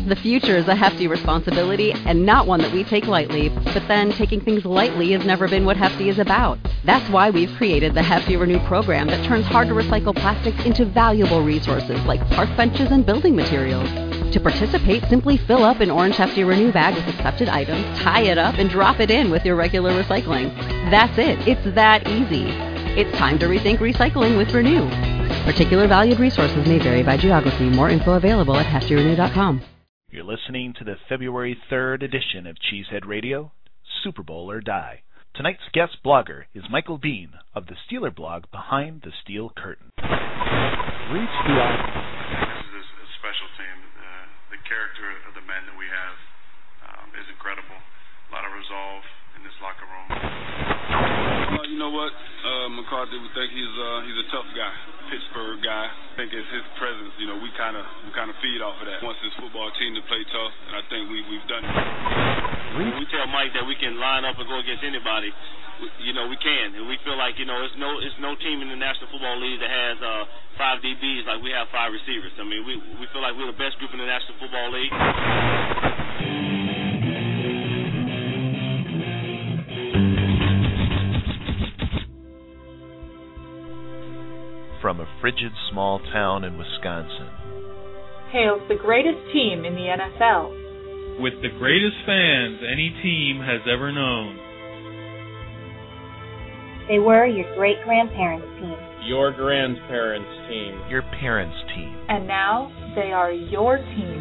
The future is a hefty responsibility and not one that we take lightly, but then taking things lightly has never been what Hefty is about. That's why we've created the Hefty Renew program that turns hard-to-recycle plastics into valuable resources like park benches and building materials. To participate, simply fill up an orange Hefty Renew bag with accepted items, tie it up, and drop it in with your regular recycling. That's it. It's that easy. It's time to rethink recycling with Renew. Particular valued resources may vary by geography. More info available at heftyrenew.com. You're listening to the February 3rd edition of Cheesehead Radio, Super Bowl or Die. Tonight's guest blogger is Michael Bean of the Steeler blog Behind the Steel Curtain. Reach the This is a special team. The character of the men that we have is incredible. A lot of resolve in this locker room. You know what? McCarthy, we think he's a tough guy, Pittsburgh guy. I think it's his presence. You know, we kind of feed off of that. Wants this football team to play tough, and I think we've done it. We tell Mike that we can line up and go against anybody. We can, and we feel like it's no team in the National Football League that has 5 DBs like we have 5 receivers. I mean, we feel like we're the best group in the National Football League. From a frigid small town in Wisconsin hails the greatest team in the NFL. With the greatest fans any team has ever known. They were your great-grandparents' team. Your grandparents' team. Your parents' team. And now they are your team.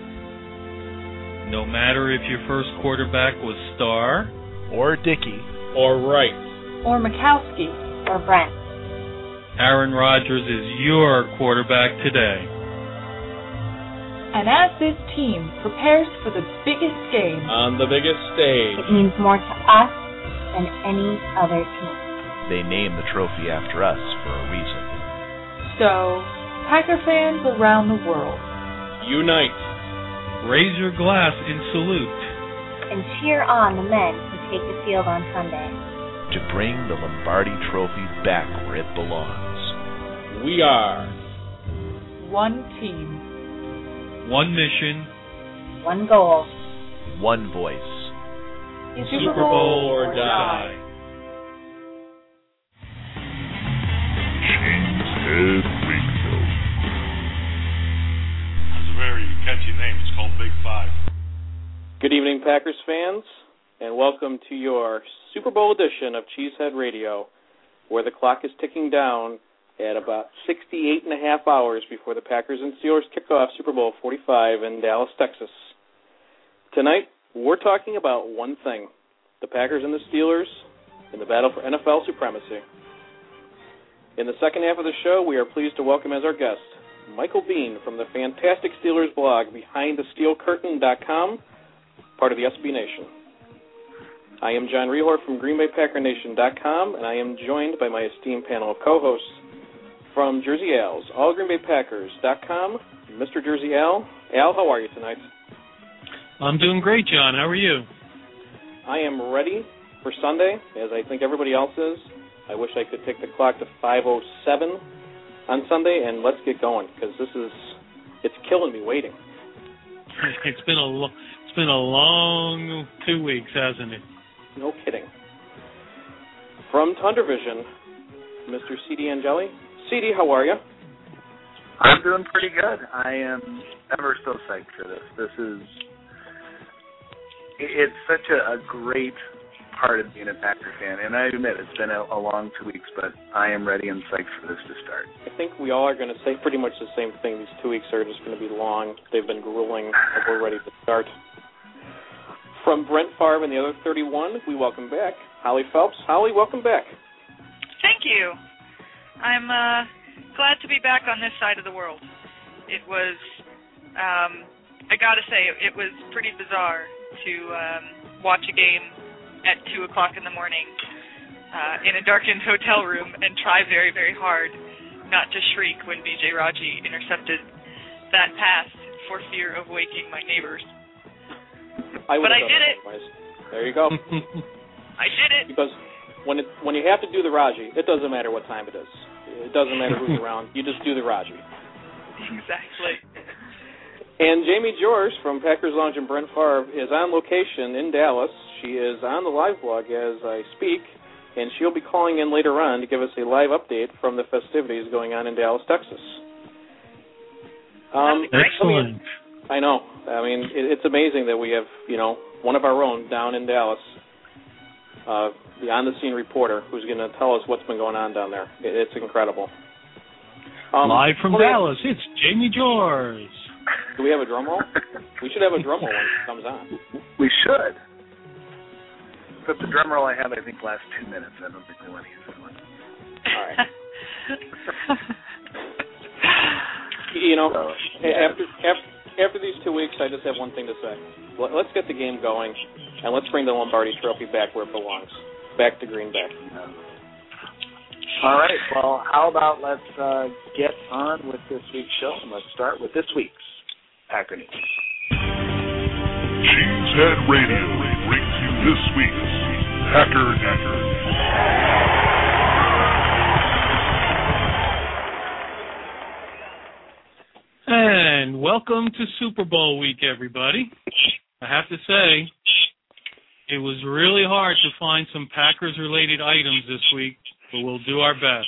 No matter if your first quarterback was Starr, or Dickey, or Wright, or Mikowski, or Brent, Aaron Rodgers is your quarterback today. And as this team prepares for the biggest game on the biggest stage, it means more to us than any other team. They named the trophy after us for a reason. So, Packer fans around the world, unite. Raise your glass in salute. And cheer on the men who take the field on Sunday. To bring the Lombardi Trophy back where it belongs. We are one team. One mission. One goal. One voice. Super Bowl or die. Cheesehead Radio. That's a very catchy name. It's called Big Five. Good evening, Packers fans, and welcome to your Super Bowl edition of Cheesehead Radio, where the clock is ticking down at about 68.5 hours before the Packers and Steelers kick off Super Bowl 45 in Dallas, Texas. Tonight, we're talking about one thing, the Packers and the Steelers in the battle for NFL supremacy. In the second half of the show, we are pleased to welcome as our guest Michael Bean from the fantastic Steelers blog BehindTheSteelCurtain.com, part of the SB Nation. I am John Rehor from GreenBayPackerNation.com, and I am joined by my esteemed panel of co-hosts from Jersey Al's, AllGreenBayPackers.com, Mr. Jersey Al. Al, how are you tonight? I'm doing great, John. How are you? I am ready for Sunday, as I think everybody else is. I wish I could take the clock to 5:07 on Sunday, and let's get going, because it's killing me waiting. It's been a long 2 weeks, hasn't it? No kidding. From Thunder Vision, Mr. C.D. Angeli. C.D., how are you? I'm doing pretty good. I am ever so psyched for this. It's such a great part of being a Packer fan, and I admit it's been a long 2 weeks, but I am ready and psyched for this to start. I think we all are going to say pretty much the same thing. These 2 weeks are just going to be long. They've been grueling, and we're ready to start. From Brent Favre and the other 31, we welcome back Holly Phelps. Holly, welcome back. Thank you. I'm glad to be back on this side of the world. It was, I got to say, it was pretty bizarre to watch a game at 2 o'clock in the morning in a darkened hotel room and try very, very hard not to shriek when B.J. Raji intercepted that pass for fear of waking my neighbors. But I did it. There you go. I did it. Because when you have to do the Raji, it doesn't matter what time it is. It doesn't matter who's around. You just do the Raji. Exactly. And Jamie George from Packers Lounge in Brent Favre is on location in Dallas. She is on the live blog as I speak, and she'll be calling in later on to give us a live update from the festivities going on in Dallas, Texas. Excellent. I know. I mean, it's amazing that we have, one of our own down in Dallas, the on-the-scene reporter who's going to tell us what's been going on down there. It's incredible. Live from Dallas, it's Jamie George. Do we have a drum roll? We should have a drum roll when it comes on. We should. But the drum roll I have, I think, lasts 2 minutes. I don't think we want to use it. All right. After these 2 weeks, I just have one thing to say. Let's get the game going, and let's bring the Lombardi Trophy back where it belongs, back to Green Bay. All right. Well, how about let's get on with this week's show, and let's start with this week's Packer News. Cheesehead Radio brings you this week's Packer News. And welcome to Super Bowl week, everybody. I have to say, it was really hard to find some Packers-related items this week, but we'll do our best.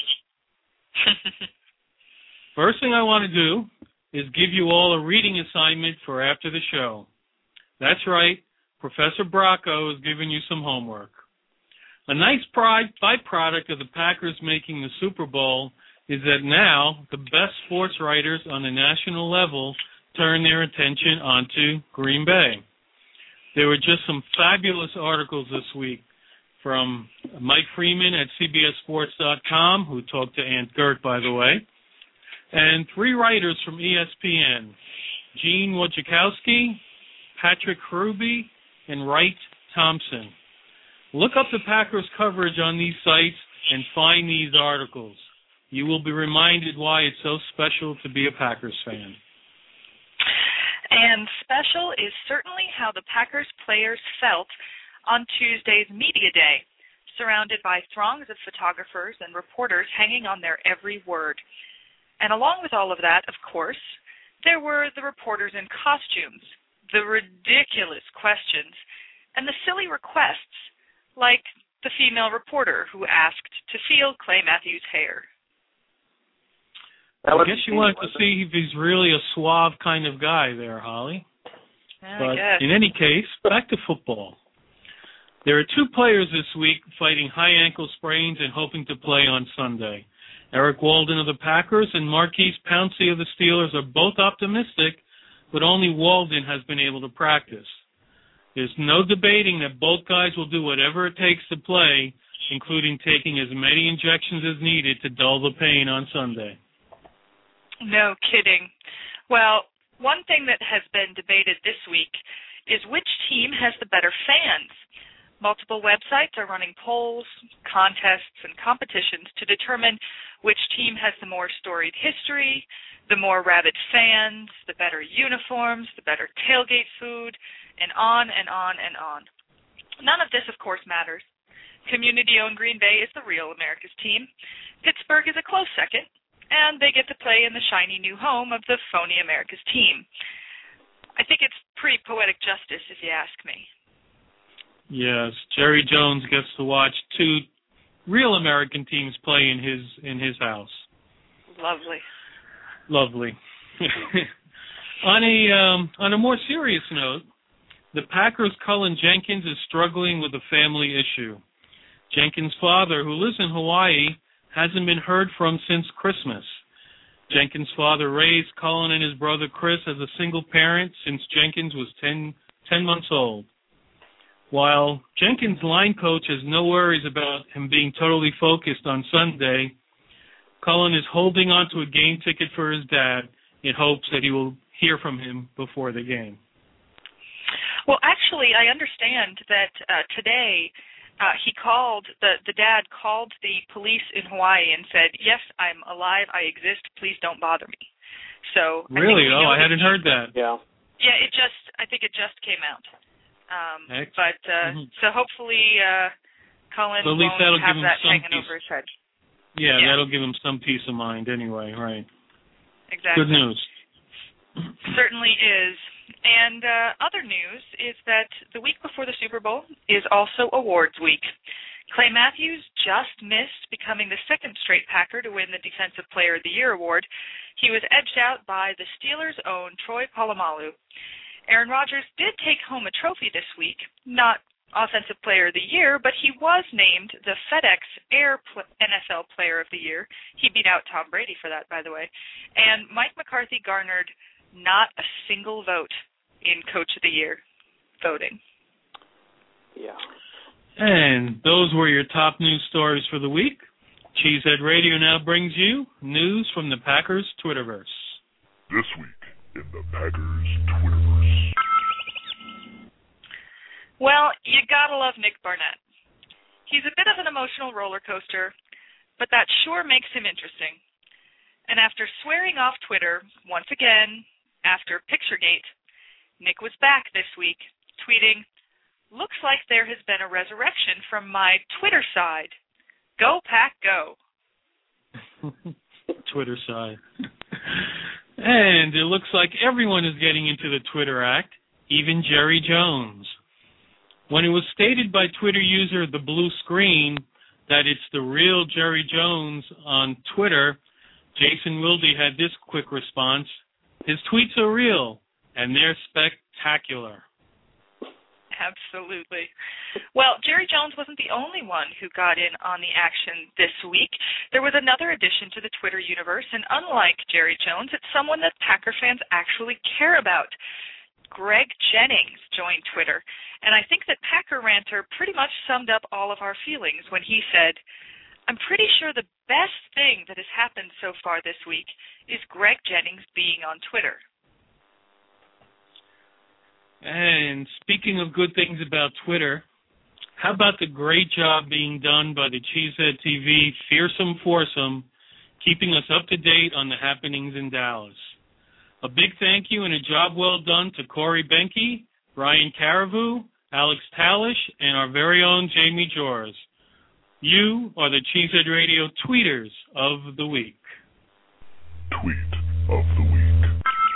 First thing I want to do is give you all a reading assignment for after the show. That's right, Professor Bracco is giving you some homework. A nice byproduct of the Packers making the Super Bowl is that now the best sports writers on the national level turn their attention onto Green Bay. There were just some fabulous articles this week from Mike Freeman at CBSSports.com, who talked to Aunt Gert, by the way, and 3 writers from ESPN, Gene Wojciechowski, Patrick Hruby, and Wright Thompson. Look up the Packers coverage on these sites and find these articles. You will be reminded why it's so special to be a Packers fan. And special is certainly how the Packers players felt on Tuesday's Media Day, surrounded by throngs of photographers and reporters hanging on their every word. And along with all of that, of course, there were the reporters in costumes, the ridiculous questions, and the silly requests, like the female reporter who asked to feel Clay Matthews' hair. I guess you wanted to see if he's really a suave kind of guy there, Holly. But in any case, back to football. There are 2 players this week fighting high ankle sprains and hoping to play on Sunday. Eric Walden of the Packers and Marquise Pouncey of the Steelers are both optimistic, but only Walden has been able to practice. There's no debating that both guys will do whatever it takes to play, including taking as many injections as needed to dull the pain on Sunday. No kidding. Well, one thing that has been debated this week is which team has the better fans. Multiple websites are running polls, contests, and competitions to determine which team has the more storied history, the more rabid fans, the better uniforms, the better tailgate food, and on and on and on. None of this, of course, matters. Community-owned Green Bay is the real America's team. Pittsburgh is a close second, and they get to play in the shiny new home of the phony America's team. I think it's pretty poetic justice, if you ask me. Yes, Jerry Jones gets to watch 2 real American teams play in his house. Lovely. On a more serious note, the Packers' Cullen Jenkins is struggling with a family issue. Jenkins' father, who lives in Hawaii, hasn't been heard from since Christmas. Jenkins' father raised Cullen and his brother Chris as a single parent since Jenkins was 10 months old. While Jenkins' line coach has no worries about him being totally focused on Sunday, Cullen is holding on to a game ticket for his dad in hopes that he will hear from him before the game. Well, actually, I understand that today the dad called the police in Hawaii and said, "Yes, I'm alive, I exist, please don't bother me." So really? I hadn't heard that. Yeah. Yeah, I think it just came out. So hopefully Cullen so won't have that hanging over his head. Yeah, that'll give him some peace of mind anyway, right? Exactly. Good news. Certainly is. And other news is that the week before the Super Bowl is also awards week. Clay Matthews just missed becoming the second straight Packer to win the Defensive Player of the Year award. He was edged out by the Steelers' own Troy Polamalu. Aaron Rodgers did take home a trophy this week, not Offensive Player of the Year, but he was named the FedEx Air NFL Player of the Year. He beat out Tom Brady for that, by the way. And Mike McCarthy garnered not a single vote in Coach of the Year voting. Yeah. And those were your top news stories for the week. Cheesehead Radio now brings you news from the Packers Twitterverse. This week in the Packers Twitterverse. Well, you gotta love Nick Barnett. He's a bit of an emotional roller coaster, but that sure makes him interesting. And after swearing off Twitter once again after Picturegate, Nick was back this week, tweeting, "Looks like there has been a resurrection from my Twitter side. Go Pack, go." Twitter side. And it looks like everyone is getting into the Twitter act, even Jerry Jones. When it was stated by Twitter user The Blue Screen that it's the real Jerry Jones on Twitter, Jason Wilde had this quick response: "His tweets are real, and they're spectacular." Absolutely. Well, Jerry Jones wasn't the only one who got in on the action this week. There was another addition to the Twitter universe, and unlike Jerry Jones, it's someone that Packer fans actually care about. Greg Jennings joined Twitter, and I think that Packer Ranter pretty much summed up all of our feelings when he said, "I'm pretty sure the best thing that has happened so far this week is Greg Jennings being on Twitter." And speaking of good things about Twitter, how about the great job being done by the Cheesehead TV Fearsome Foursome, keeping us up to date on the happenings in Dallas. A big thank you and a job well done to Corey Benke, Ryan Caravu, Alex Talish, and our very own Jamie Jors. You are the Cheesehead Radio Tweeters of the Week. Tweet of the Week.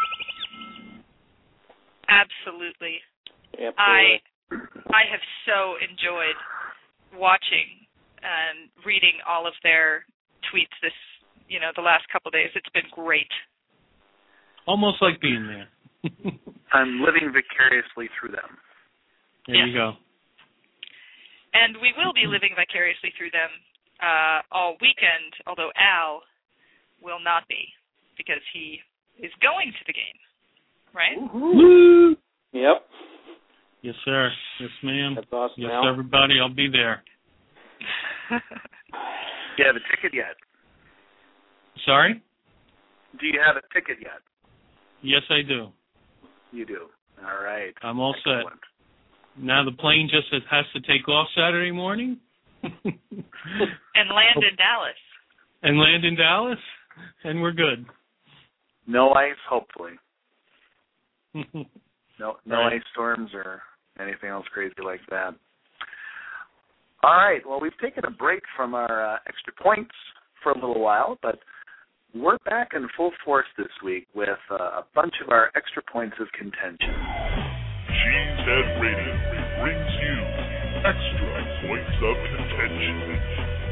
Absolutely. Absolutely. I have so enjoyed watching and reading all of their tweets the last couple of days. It's been great. Almost like being there. I'm living vicariously through them. There you go. And we will be living vicariously through them all weekend, although Al will not be because he is going to the game. Right? Woo! Yep. Yes, sir. Yes, ma'am. That's awesome. Yes, Al. everybody. I'll be there. Do you have a ticket yet? Sorry? Do you have a ticket yet? Yes, I do. You do. All right. I'm all Excellent. set. Now the plane just has to take off Saturday morning. And land in Dallas. And land in Dallas, and we're good. No ice, hopefully. No Right. ice storms or anything else crazy like that. All right. Well, we've taken a break from our extra points for a little while, but we're back in full force this week with a bunch of our extra points of contention. Cheesehead Radio brings you extra points of contention.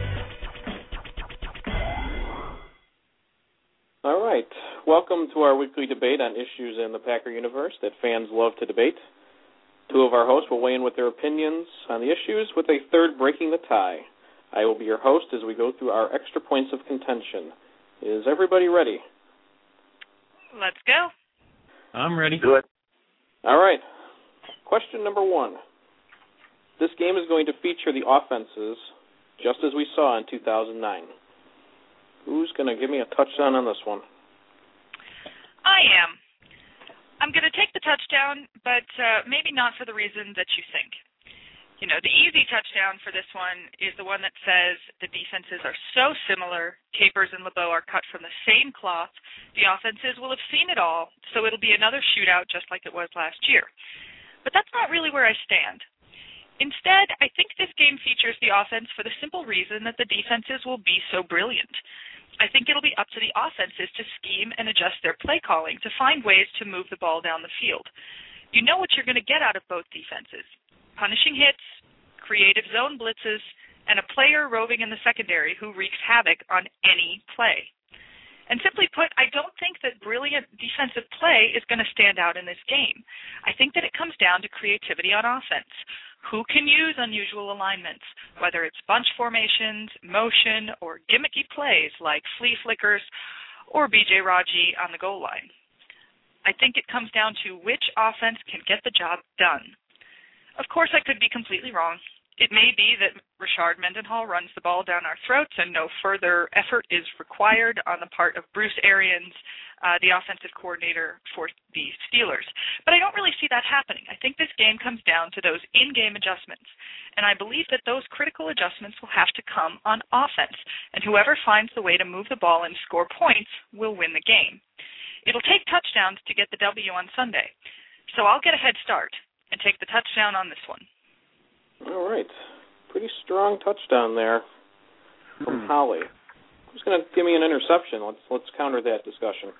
All right. Welcome to our weekly debate on issues in the Packer universe that fans love to debate. Two of our hosts will weigh in with their opinions on the issues, with a third breaking the tie. I will be your host as we go through our extra points of contention. Is everybody ready? Let's go. I'm ready. Do it. All right. Question number one. This game is going to feature the offenses just as we saw in 2009. Who's going to give me a touchdown on this one? I am. I'm going to take the touchdown, but maybe not for the reason that you think. The easy touchdown for this one is the one that says the defenses are so similar, Capers and LeBeau are cut from the same cloth, the offenses will have seen it all, so it'll be another shootout just like it was last year. But that's not really where I stand. Instead, I think this game features the offense for the simple reason that the defenses will be so brilliant. I think it'll be up to the offenses to scheme and adjust their play calling to find ways to move the ball down the field. You know what you're going to get out of both defenses: punishing hits, creative zone blitzes, and a player roving in the secondary who wreaks havoc on any play. And simply put, I don't think that brilliant defensive play is going to stand out in this game. I think that it comes down to creativity on offense. Who can use unusual alignments, whether it's bunch formations, motion, or gimmicky plays like flea flickers or B.J. Raji on the goal line? I think it comes down to which offense can get the job done. Of course, I could be completely wrong. It may be that Rashard Mendenhall runs the ball down our throats and no further effort is required on the part of Bruce Arians, the offensive coordinator for the Steelers. But I don't really see that happening. I think this game comes down to those in-game adjustments, and I believe that those critical adjustments will have to come on offense, and whoever finds the way to move the ball and score points will win the game. It'll take touchdowns to get the W on Sunday, so I'll get a head start and take the touchdown on this one. All right. Pretty strong touchdown there from Holly. Who's going to give me an interception? Let's counter that discussion.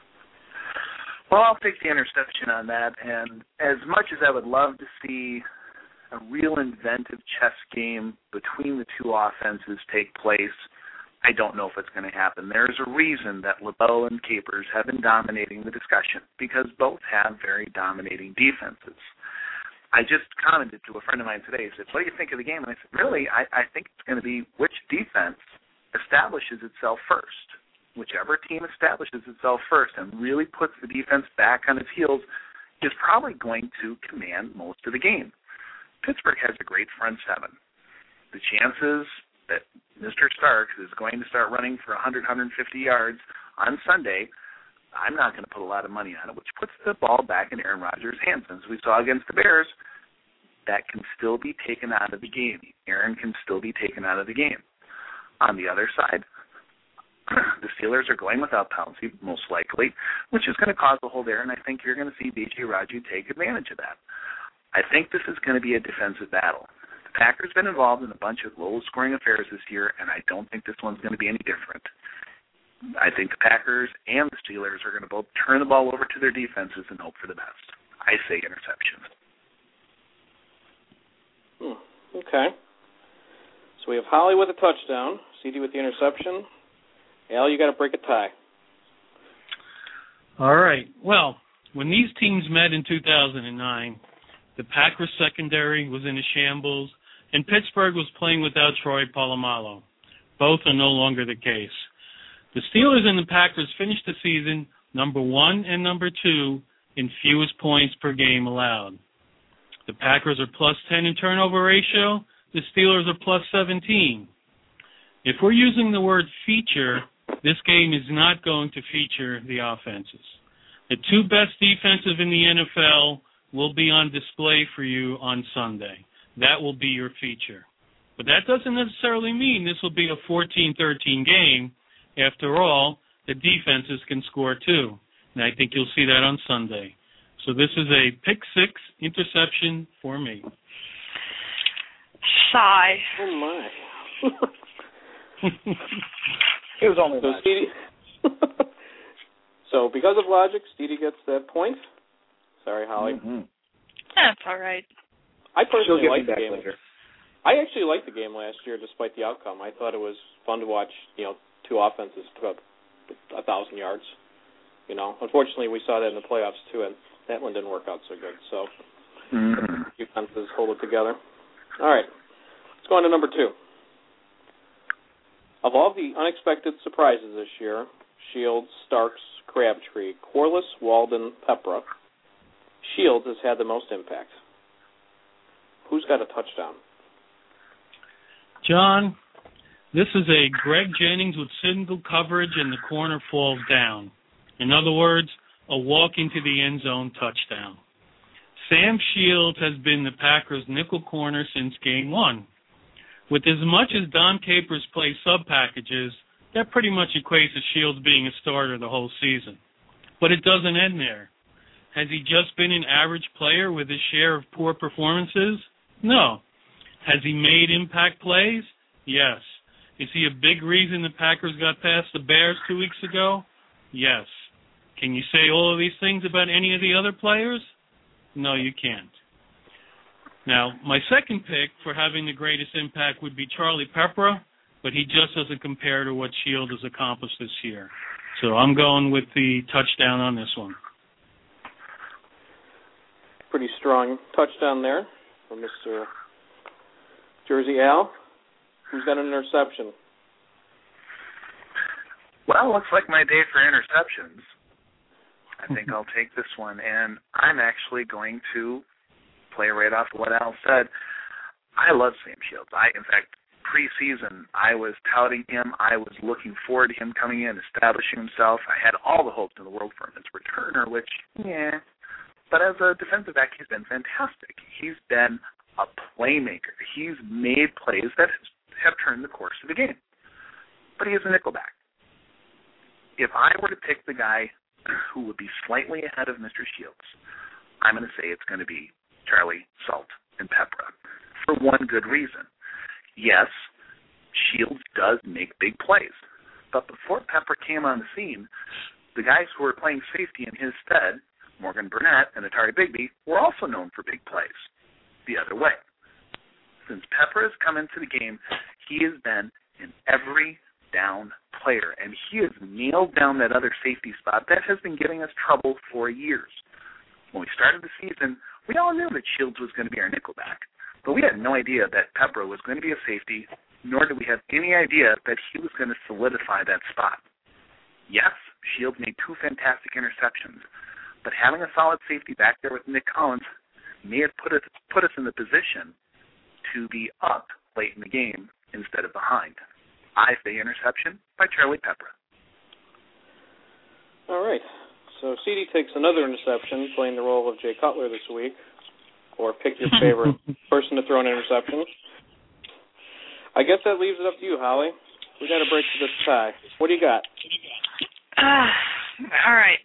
Well, I'll take the interception on that. And as much as I would love to see a real inventive chess game between the two offenses take place, I don't know if it's going to happen. There's a reason that LeBeau and Capers have been dominating the discussion, because both have very dominating defenses. I just commented to a friend of mine today. He said, what do you think of the game? And I said, really, I think it's going to be which defense establishes itself first. Whichever team establishes itself first and really puts the defense back on its heels is probably going to command most of the game. Pittsburgh has a great front seven. The chances that Mr. Starks is going to start running for 100, 150 yards on Sunday, I'm not going to put a lot of money on it, which puts the ball back in Aaron Rodgers' hands. As we saw against the Bears, that can still be taken out of the game. Aaron can still be taken out of the game. On the other side, the Steelers are going without Pouncey, most likely, which is going to cause a hold there, and I think you're going to see B.J. Raji take advantage of that. I think this is going to be a defensive battle. The Packers have been involved in a bunch of low-scoring affairs this year, and I don't think this one's going to be any different. I think the Packers and the Steelers are going to both turn the ball over to their defenses and hope for the best. I say interception. Okay. So we have Holly with a touchdown, CD with the interception. Al, you got to break a tie. All right. Well, when these teams met in 2009, the Packers secondary was in a shambles, and Pittsburgh was playing without Troy Polamalu. Both are no longer the case. The Steelers and the Packers finished the season number 1 and number 2 in fewest points per game allowed. The Packers are plus 10 in turnover ratio. The Steelers are plus 17. If we're using the word feature, this game is not going to feature the offenses. The two best defensive in the NFL will be on display for you on Sunday. That will be your feature. But that doesn't necessarily mean this will be a 14-13 game. After all, the defenses can score too. And I think you'll see that on Sunday. So this is a pick six interception for me. Sigh. Oh, my. It was only so Steedy. So because of logic, Steedy gets that point. Sorry, Holly. Mm-hmm. That's all right. I personally liked the back game. later. I actually liked the game last year, despite the outcome. I thought it was fun to watch. Two offenses put up 1,000 yards. Unfortunately, we saw that in the playoffs too, and that one didn't work out so good. So, defenses hold it together. All right, let's go on to number 2. Of all the unexpected surprises this year, Shields, Starks, Crabtree, Corliss, Walden, Pepra, Shields has had the most impact. Who's got a touchdown? John, this is a Greg Jennings with single coverage and the corner falls down. In other words, a walk into the end zone touchdown. Sam Shields has been the Packers' nickel corner since game 1. With as much as Don Capers plays sub-packages, that pretty much equates to Shields being a starter the whole season. But it doesn't end there. Has he just been an average player with his share of poor performances? No. Has he made impact plays? Yes. Is he a big reason the Packers got past the Bears 2 weeks ago? Yes. Can you say all of these things about any of the other players? No, you can't. Now, my second pick for having the greatest impact would be Charlie Peprah, but he just doesn't compare to what Shield has accomplished this year. So I'm going with the touchdown on this one. Pretty strong touchdown there from Mr. Jersey Al. Who's got an interception? Well, looks like my day for interceptions. I think I'll take this one, and I'm actually going to play right off what Al said. I love Sam Shields. In fact, preseason, I was touting him. I was looking forward to him coming in, establishing himself. I had all the hopes in the world for him as a returner, which, yeah. But as a defensive back, he's been fantastic. He's been a playmaker. He's made plays that have turned the course of the game. But he is a nickelback. If I were to pick the guy who would be slightly ahead of Mr. Shields, I'm going to say it's going to be Charlie Salt and Peprah for one good reason. Yes, Shields does make big plays. But before Peprah came on the scene, the guys who were playing safety in his stead, Morgan Burnett and Atari Bigby, were also known for big plays the other way. Since Peprah has come into the game, he has been an every down player, and he has nailed down that other safety spot that has been giving us trouble for years. When we started the season, we all knew that Shields was going to be our nickelback, but we had no idea that Peprah was going to be a safety, nor did we have any idea that he was going to solidify that spot. Yes, Shields made 2 fantastic interceptions, but having a solid safety back there with Nick Collins may have put us in the position to be up late in the game instead of behind. I say interception by Charlie Peprah. All right. So CD takes another interception, playing the role of Jay Cutler this week. Or pick your favorite person to throw an interception. I guess that leaves it up to you, Holly. We got to break to this tie. What do you got? All right.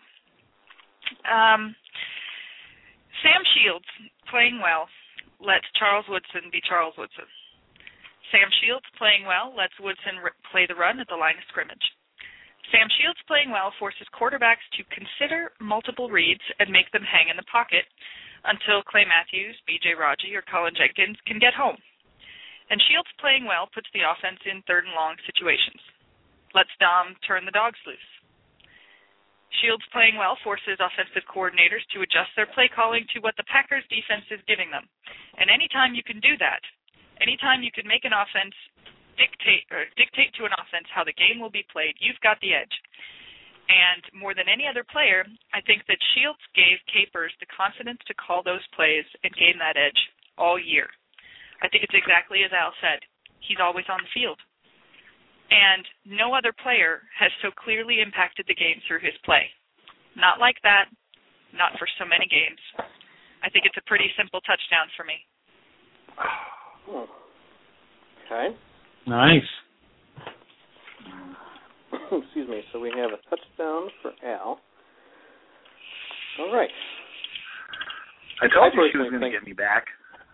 Sam Shields, playing well, lets Charles Woodson be Charles Woodson. Sam Shields, playing well, lets Woodson play the run at the line of scrimmage. Sam Shields, playing well, forces quarterbacks to consider multiple reads and make them hang in the pocket until Clay Matthews, B.J. Raji, or Colin Jenkins can get home. And Shields, playing well, puts the offense in third and long situations. Lets Dom turn the dogs loose. Shields, playing well, forces offensive coordinators to adjust their play calling to what the Packers defense is giving them. And anytime you can do that, anytime you can make an offense dictate to an offense how the game will be played, you've got the edge. And more than any other player, I think that Shields gave Capers the confidence to call those plays and gain that edge all year. I think it's exactly as Al said. He's always on the field. And no other player has so clearly impacted the game through his play. Not like that, not for so many games. I think it's a pretty simple touchdown for me. Okay. Nice. Excuse me. So we have a touchdown for Al. All right. I told you she was going to get me back.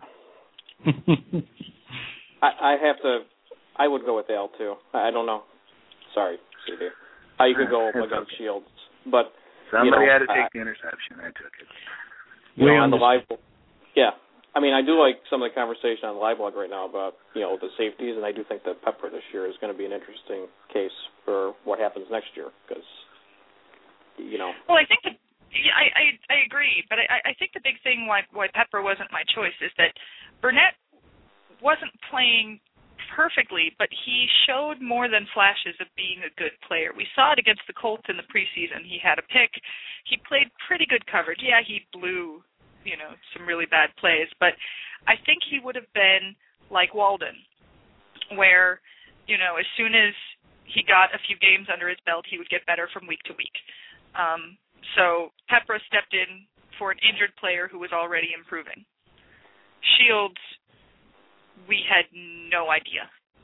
I would go with Al too. I don't know. Sorry, CD. You could go against Shields, but somebody had to take the interception. I took it. On the live, yeah. I mean, I do like some of the conversation on the live blog right now about the safeties, and I do think that Peprah this year is going to be an interesting case for what happens next year because Well, I think I agree, but I think the big thing why Peprah wasn't my choice is that Burnett wasn't playing perfectly, but he showed more than flashes of being a good player. We saw it against the Colts in the preseason. He had a pick. He played pretty good coverage. Yeah, he blew some really bad plays, but I think he would have been like Walden, where, as soon as he got a few games under his belt, he would get better from week to week. So Peprah stepped in for an injured player who was already improving. Shields, we had no idea.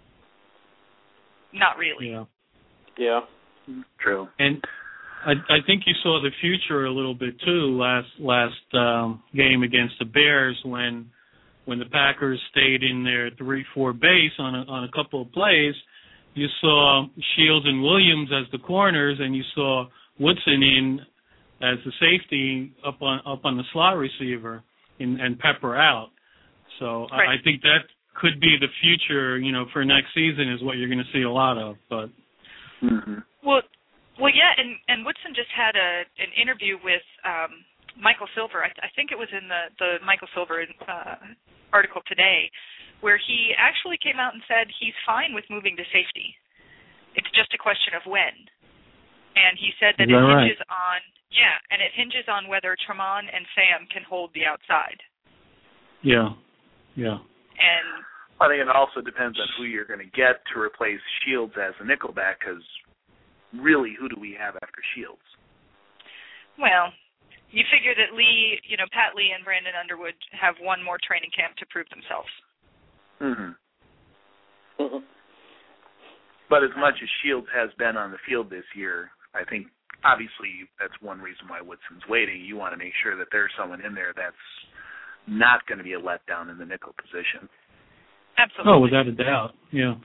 Not really. Yeah. True. And I think you saw the future a little bit too last game against the Bears when when the Packers stayed in their 3-4 base on a couple of plays, you saw Shields and Williams as the corners, and you saw Woodson in as the safety up on the slot receiver and Pepper out. So right. I think that could be the future, for next season is what you're going to see a lot of. But Well, yeah, and Woodson just had an interview with Michael Silver. I think it was in the Michael Silver article today, where he actually came out and said he's fine with moving to safety. It's just a question of when. And he said that it hinges on it hinges on whether Tramon and Sam can hold the outside. Yeah. And I think it also depends on who you're going to get to replace Shields as a nickelback, because really, who do we have after Shields? Well, you figure that Pat Lee and Brandon Underwood have one more training camp to prove themselves. But as much as Shields has been on the field this year, I think obviously that's one reason why Woodson's waiting. You want to make sure that there's someone in there that's not going to be a letdown in the nickel position. Absolutely. Oh, without a doubt. Yeah.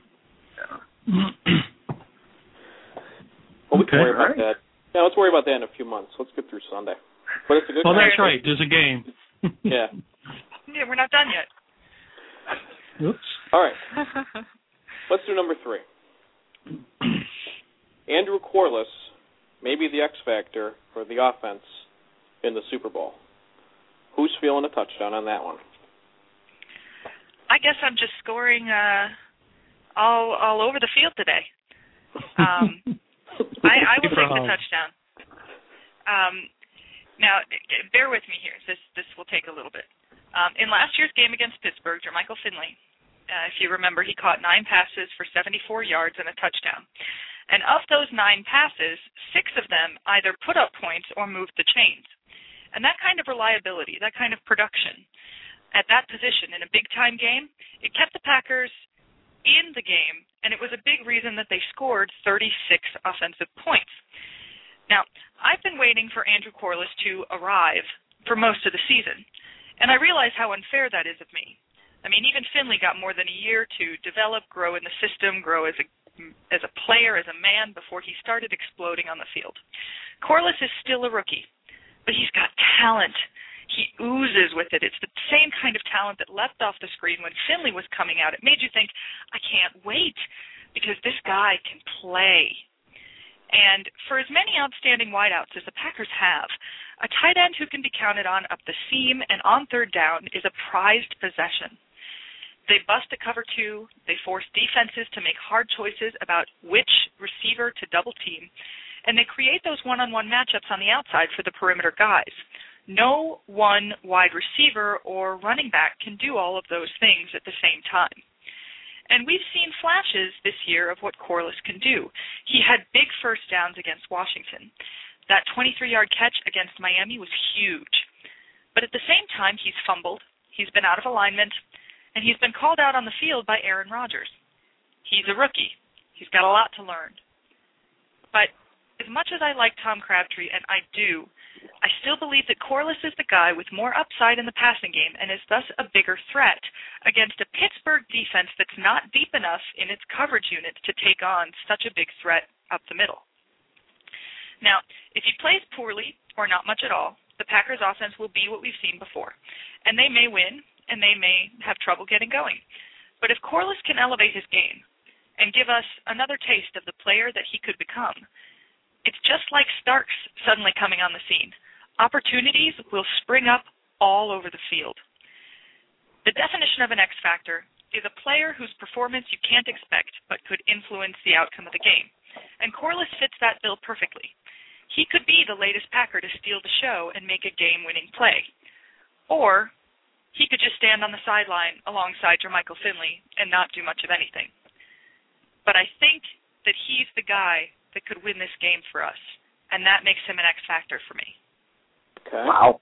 Well, we can worry about that. Yeah, let's worry about that in a few months. Let's get through Sunday. But it's a good. Oh, that's right. There's a game. Yeah. Yeah, we're not done yet. Oops. All right. Let's do number 3. Andrew Corliss may be the X factor for the offense in the Super Bowl. Who's feeling a touchdown on that one? I guess I'm just scoring all over the field today. I will take the touchdown. Now, bear with me here. This will take a little bit. In last year's game against Pittsburgh, Jermichael Finley, if you remember, he caught 9 passes for 74 yards and a touchdown. And of those 9 passes, 6 of them either put up points or moved the chains. And that kind of reliability, that kind of production at that position in a big-time game, it kept the Packers in the game, and it was a big reason that they scored 36 offensive points. Now, I've been waiting for Andrew Corliss to arrive for most of the season, and I realize how unfair that is of me. I mean, even Finley got more than a year to develop, grow in the system, grow as a player, as a man, before he started exploding on the field. Corliss is still a rookie, but he's got talent. He oozes with it. It's the same kind of talent that leapt off the screen when Finley was coming out. It made you think, I can't wait, because this guy can play. And for as many outstanding wideouts as the Packers have, a tight end who can be counted on up the seam and on third down is a prized possession. They bust a cover 2. They force defenses to make hard choices about which receiver to double team. And they create those one-on-one matchups on the outside for the perimeter guys. No one wide receiver or running back can do all of those things at the same time. And we've seen flashes this year of what Corliss can do. He had big first downs against Washington. That 23-yard catch against Miami was huge. But at the same time, he's fumbled, he's been out of alignment, and he's been called out on the field by Aaron Rodgers. He's a rookie. He's got a lot to learn. But as much as I like Tom Crabtree, and I do, I still believe that Corliss is the guy with more upside in the passing game and is thus a bigger threat against a Pittsburgh defense that's not deep enough in its coverage units to take on such a big threat up the middle. Now, if he plays poorly or not much at all, the Packers' offense will be what we've seen before, and they may win and they may have trouble getting going. But if Corliss can elevate his game and give us another taste of the player that he could become, it's just like Starks suddenly coming on the scene. Opportunities will spring up all over the field. The definition of an X factor is a player whose performance you can't expect but could influence the outcome of the game. And Corliss fits that bill perfectly. He could be the latest Packer to steal the show and make a game-winning play. Or he could just stand on the sideline alongside Jermichael Finley and not do much of anything. But I think that he's the guy that could win this game for us, and that makes him an X factor for me. Okay. Wow.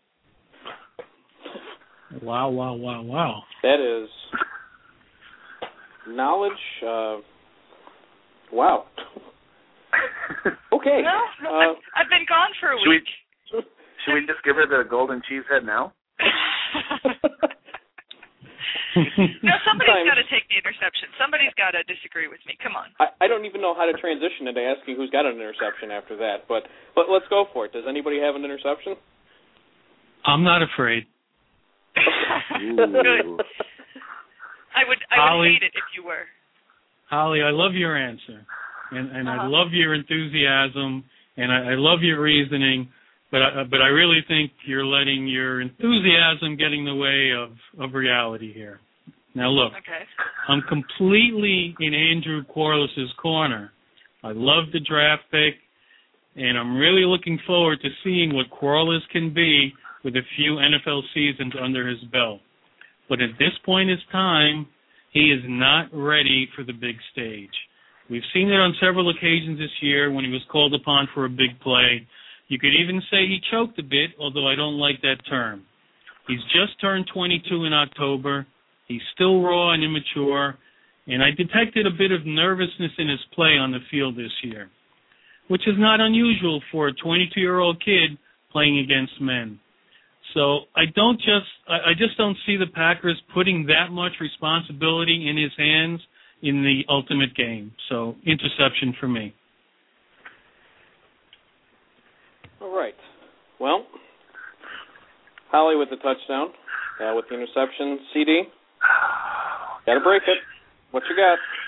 Wow. That is knowledge. Wow. Okay. No, I've been gone for a week. Should we just give her the golden cheese head now? No, somebody's got to take the interception. Somebody's got to disagree with me. Come on. I don't even know how to transition into asking who's got an interception after that, but let's go for it. Does anybody have an interception? I'm not afraid. Good. I would hate it if you were. Holly, I love your answer, and I love your enthusiasm, and I love your reasoning, but I really think you're letting your enthusiasm get in the way of reality here. Now look, I'm completely in Andrew Quarles's corner. I love the draft pick, and I'm really looking forward to seeing what Quarles can be with a few NFL seasons under his belt. But at this point in time, he is not ready for the big stage. We've seen it on several occasions this year when he was called upon for a big play. You could even say he choked a bit, although I don't like that term. He's just turned 22 in October. He's still raw and immature, and I detected a bit of nervousness in his play on the field this year, which is not unusual for a 22-year-old kid playing against men. So I just don't see the Packers putting that much responsibility in his hands in the ultimate game. So interception for me. All right. Well, Holly with the touchdown, with the interception. CD, got to break it. What you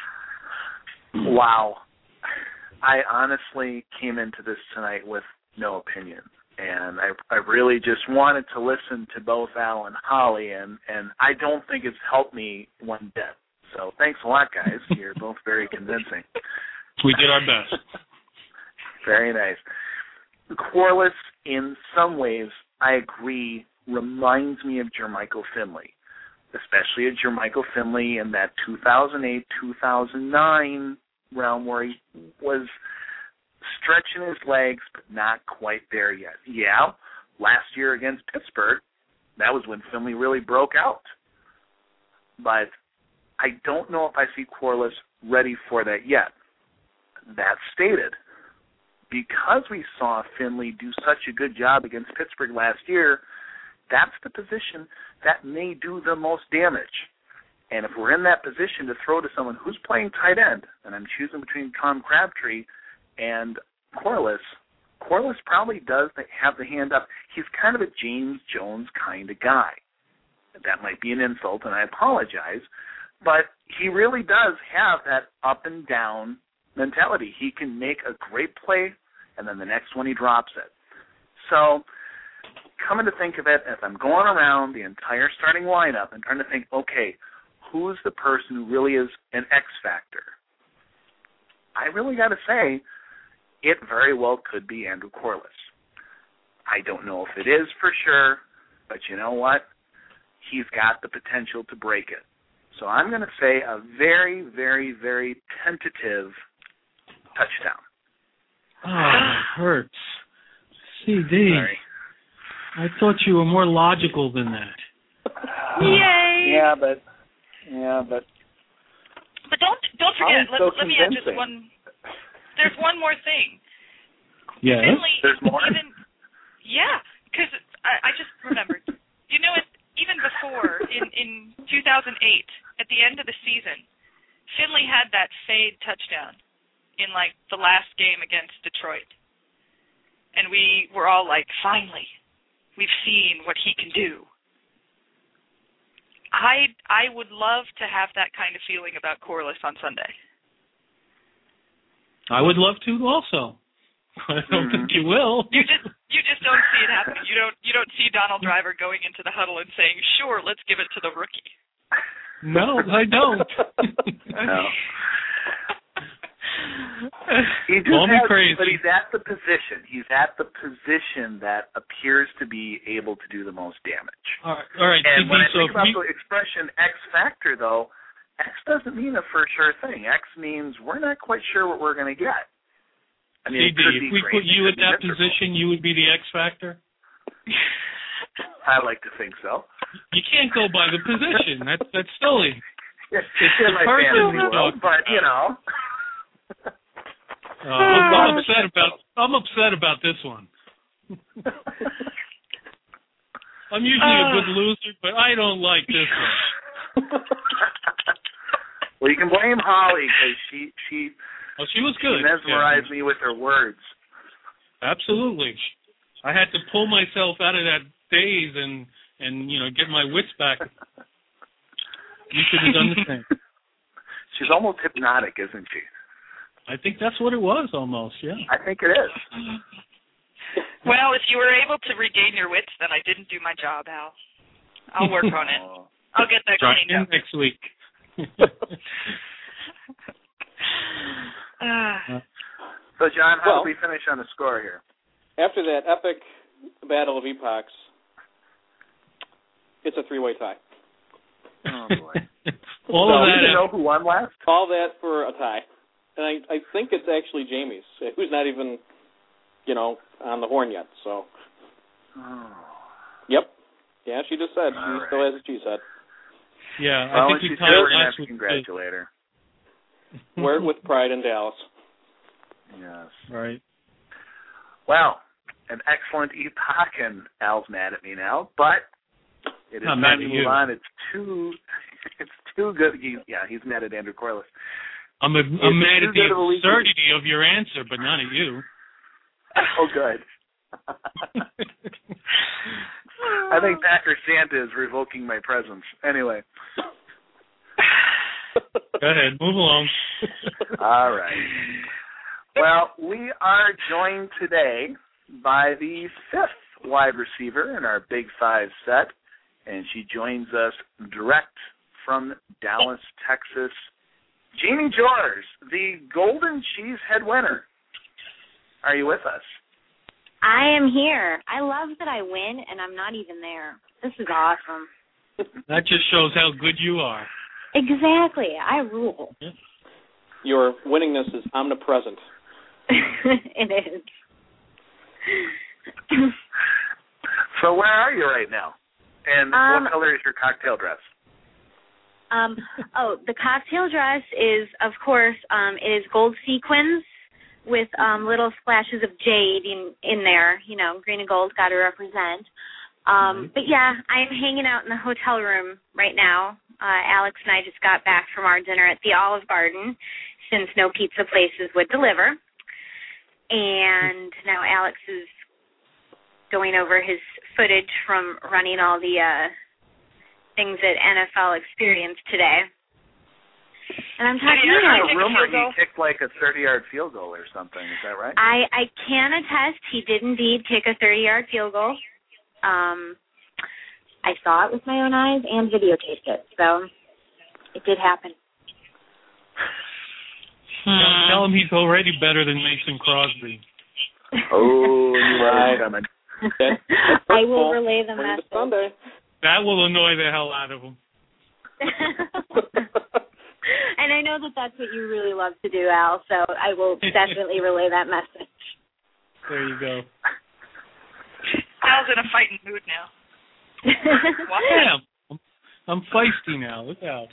got? Wow. I honestly came into this tonight with no opinion. And I really just wanted to listen to both Al and Holly, and I don't think it's helped me one bit. So thanks a lot, guys. You're both very convincing. We did our best. Very nice. Quarles, in some ways, I agree, reminds me of Jermichael Finley, especially of Jermichael Finley in that 2008-2009 realm where he was stretching his legs, but not quite there yet. Yeah, last year against Pittsburgh, that was when Finley really broke out. But I don't know if I see Quarles ready for that yet. That stated, because we saw Finley do such a good job against Pittsburgh last year, that's the position that may do the most damage. And if we're in that position to throw to someone who's playing tight end, and I'm choosing between Tom Crabtree and Quarles probably does have the hand up. He's kind of a James Jones kind of guy. That might be an insult, and I apologize, but he really does have that up and down mentality. He can make a great play, and then the next one he drops it. So coming to think of it, as I'm going around the entire starting lineup and trying to think, okay, who's the person who really is an X factor? I really got to say, it very well could be Andrew Quarles. I don't know if it is for sure, but you know what? He's got the potential to break it. So I'm going to say a very, very, very tentative touchdown. Oh, it hurts. CD. Sorry. I thought you were more logical than that. Yay! Yeah, but. But don't forget. Let me add just one. There's one more thing. Yes. Finley, there's more. Because I just remembered. You know, even before in 2008, at the end of the season, Finley had that fade touchdown in like the last game against Detroit, and we were all like, finally, we've seen what he can do. I would love to have that kind of feeling about Quarles on Sunday. I would love to also. I don't think you will. You just don't see it happening. You don't see Donald Driver going into the huddle and saying, "Sure, let's give it to the rookie." No, I don't. No. He Call me crazy. But he's at the position. He's at the position that appears to be able to do the most damage. All right. And when I think about the expression X factor, though, X doesn't mean a for sure thing. X means we're not quite sure what we're going to get. I mean, CD, if we put you at that position, you would be the X factor? I like to think so. You can't go by the position. That's silly. It's in my fantasy world, but, you know. I'm upset about this one. I'm usually a good loser, but I don't like this one. Well, you can blame Holly because she was good. She mesmerized me with her words. Absolutely. I had to pull myself out of that daze and get my wits back. You should have done the same. She's almost hypnotic, isn't she? I think that's what it was almost, yeah. I think it is. Well, if you were able to regain your wits, then I didn't do my job, Al. I'll work on it. I'll get that cleaned up. Next week. So, John, how do we finish on the score here? After that epic battle of epochs, it's a three-way tie. Oh, boy. All of that. Do you know who won last? All that for a tie. And I think it's actually Jamie's, who's not even, on the horn yet. So. Oh. Yep. Yeah, she just said. She still has a cheese head. Yeah, well, I think she said we're going to have to congratulate her. Wear it with pride in Dallas. Yes. Right. Well, an excellent epoch, and Al's mad at me now, but it is time to move on. It's too good. He's mad at Andrew Corliss. I'm mad at the absurdity of your answer, but not at you. Oh, good. I think Packer Santa is revoking my presence. Anyway. Go ahead, move along. All right. Well, we are joined today by the fifth wide receiver in our Big Five set, and she joins us direct from Dallas, Texas. Jamie George, the Golden Cheese Head winner. Are you with us? I am here. I love that I win, and I'm not even there. This is awesome. That just shows how good you are. Exactly. I rule. Yeah. Your winningness is omnipresent. It is. So where are you right now? And what color is your cocktail dress? The cocktail dress is, of course, it is gold sequins with little splashes of jade in there. Green and gold, got to represent. But, yeah, I'm hanging out in the hotel room right now. Alex and I just got back from our dinner at the Olive Garden since no pizza places would deliver. And now Alex is going over his footage from running all the things that NFL experienced today. And I'm talking about a rumor he kicked like a 30-yard field goal or something. Is that right? I can attest he did indeed kick a 30-yard field goal. I saw it with my own eyes and videotaped it, so it did happen. Tell him he's already better than Mason Crosby. Oh, you're coming. I will relay the message. That will annoy the hell out of him. And I know that that's what you really love to do, Al, so I will definitely relay that message. There you go. Al's in a fighting mood now. Yeah, I'm feisty now. Look out.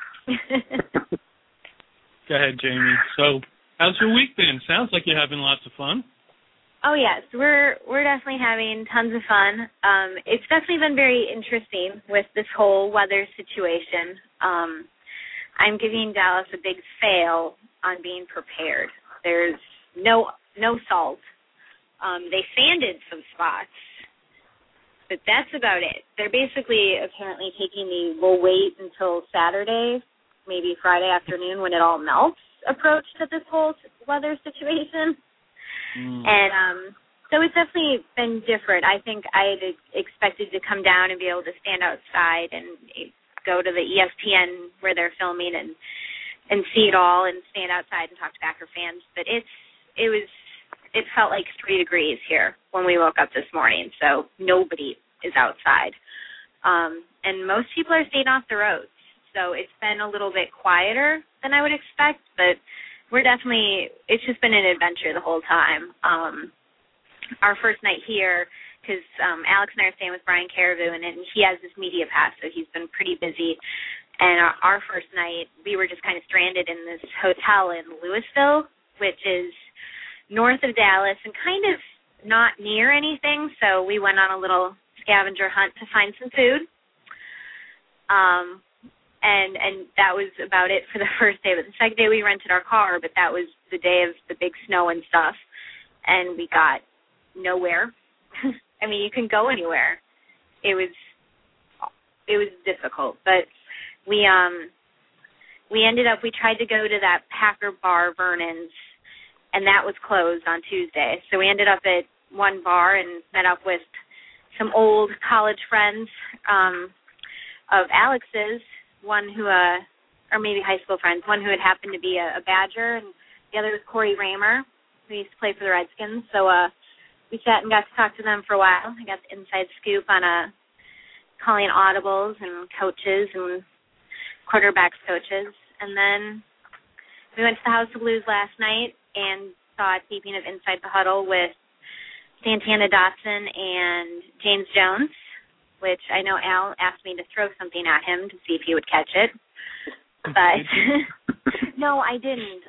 Go ahead, Jamie. So, how's your week been? Sounds like you're having lots of fun. Oh, yes. We're definitely having tons of fun. It's definitely been very interesting with this whole weather situation. I'm giving Dallas a big fail on being prepared. There's no salt. They sanded some spots, but that's about it. They're basically apparently taking the we'll wait until Saturday, maybe Friday afternoon when it all melts approach to this whole weather situation. And so it's definitely been different. I think I had expected to come down and be able to stand outside and go to the ESPN where they're filming and see it all and stand outside and talk to Packer fans. But it felt like 3 degrees here when we woke up this morning, so nobody is outside. And most people are staying off the roads. So it's been a little bit quieter than I would expect, but it's just been an adventure the whole time. Our first night here, because Alex and I are staying with Brian Caribou, and he has this media pass, so he's been pretty busy. And our first night, we were just kind of stranded in this hotel in Louisville, which is north of Dallas and kind of not near anything, so we went on a little scavenger hunt to find some food. And that was about it for the first day. But the second day we rented our car, but that was the day of the big snow and stuff, and we got nowhere. I mean, you couldn't go anywhere. It was difficult, but we tried to go to that Packer bar, Vernon's, and that was closed on Tuesday. So we ended up at one bar and met up with some old college friends of Alex's, one who, or maybe high school friends, one who had happened to be a Badger, and the other was Corey Raymer, who used to play for the Redskins. So we sat and got to talk to them for a while. I got the inside scoop on calling audibles and coaches and quarterbacks coaches. And then we went to the House of Blues last night and saw a taping of Inside the Huddle with Santana Dotson and James Jones, which I know Al asked me to throw something at him to see if he would catch it. But no, I didn't.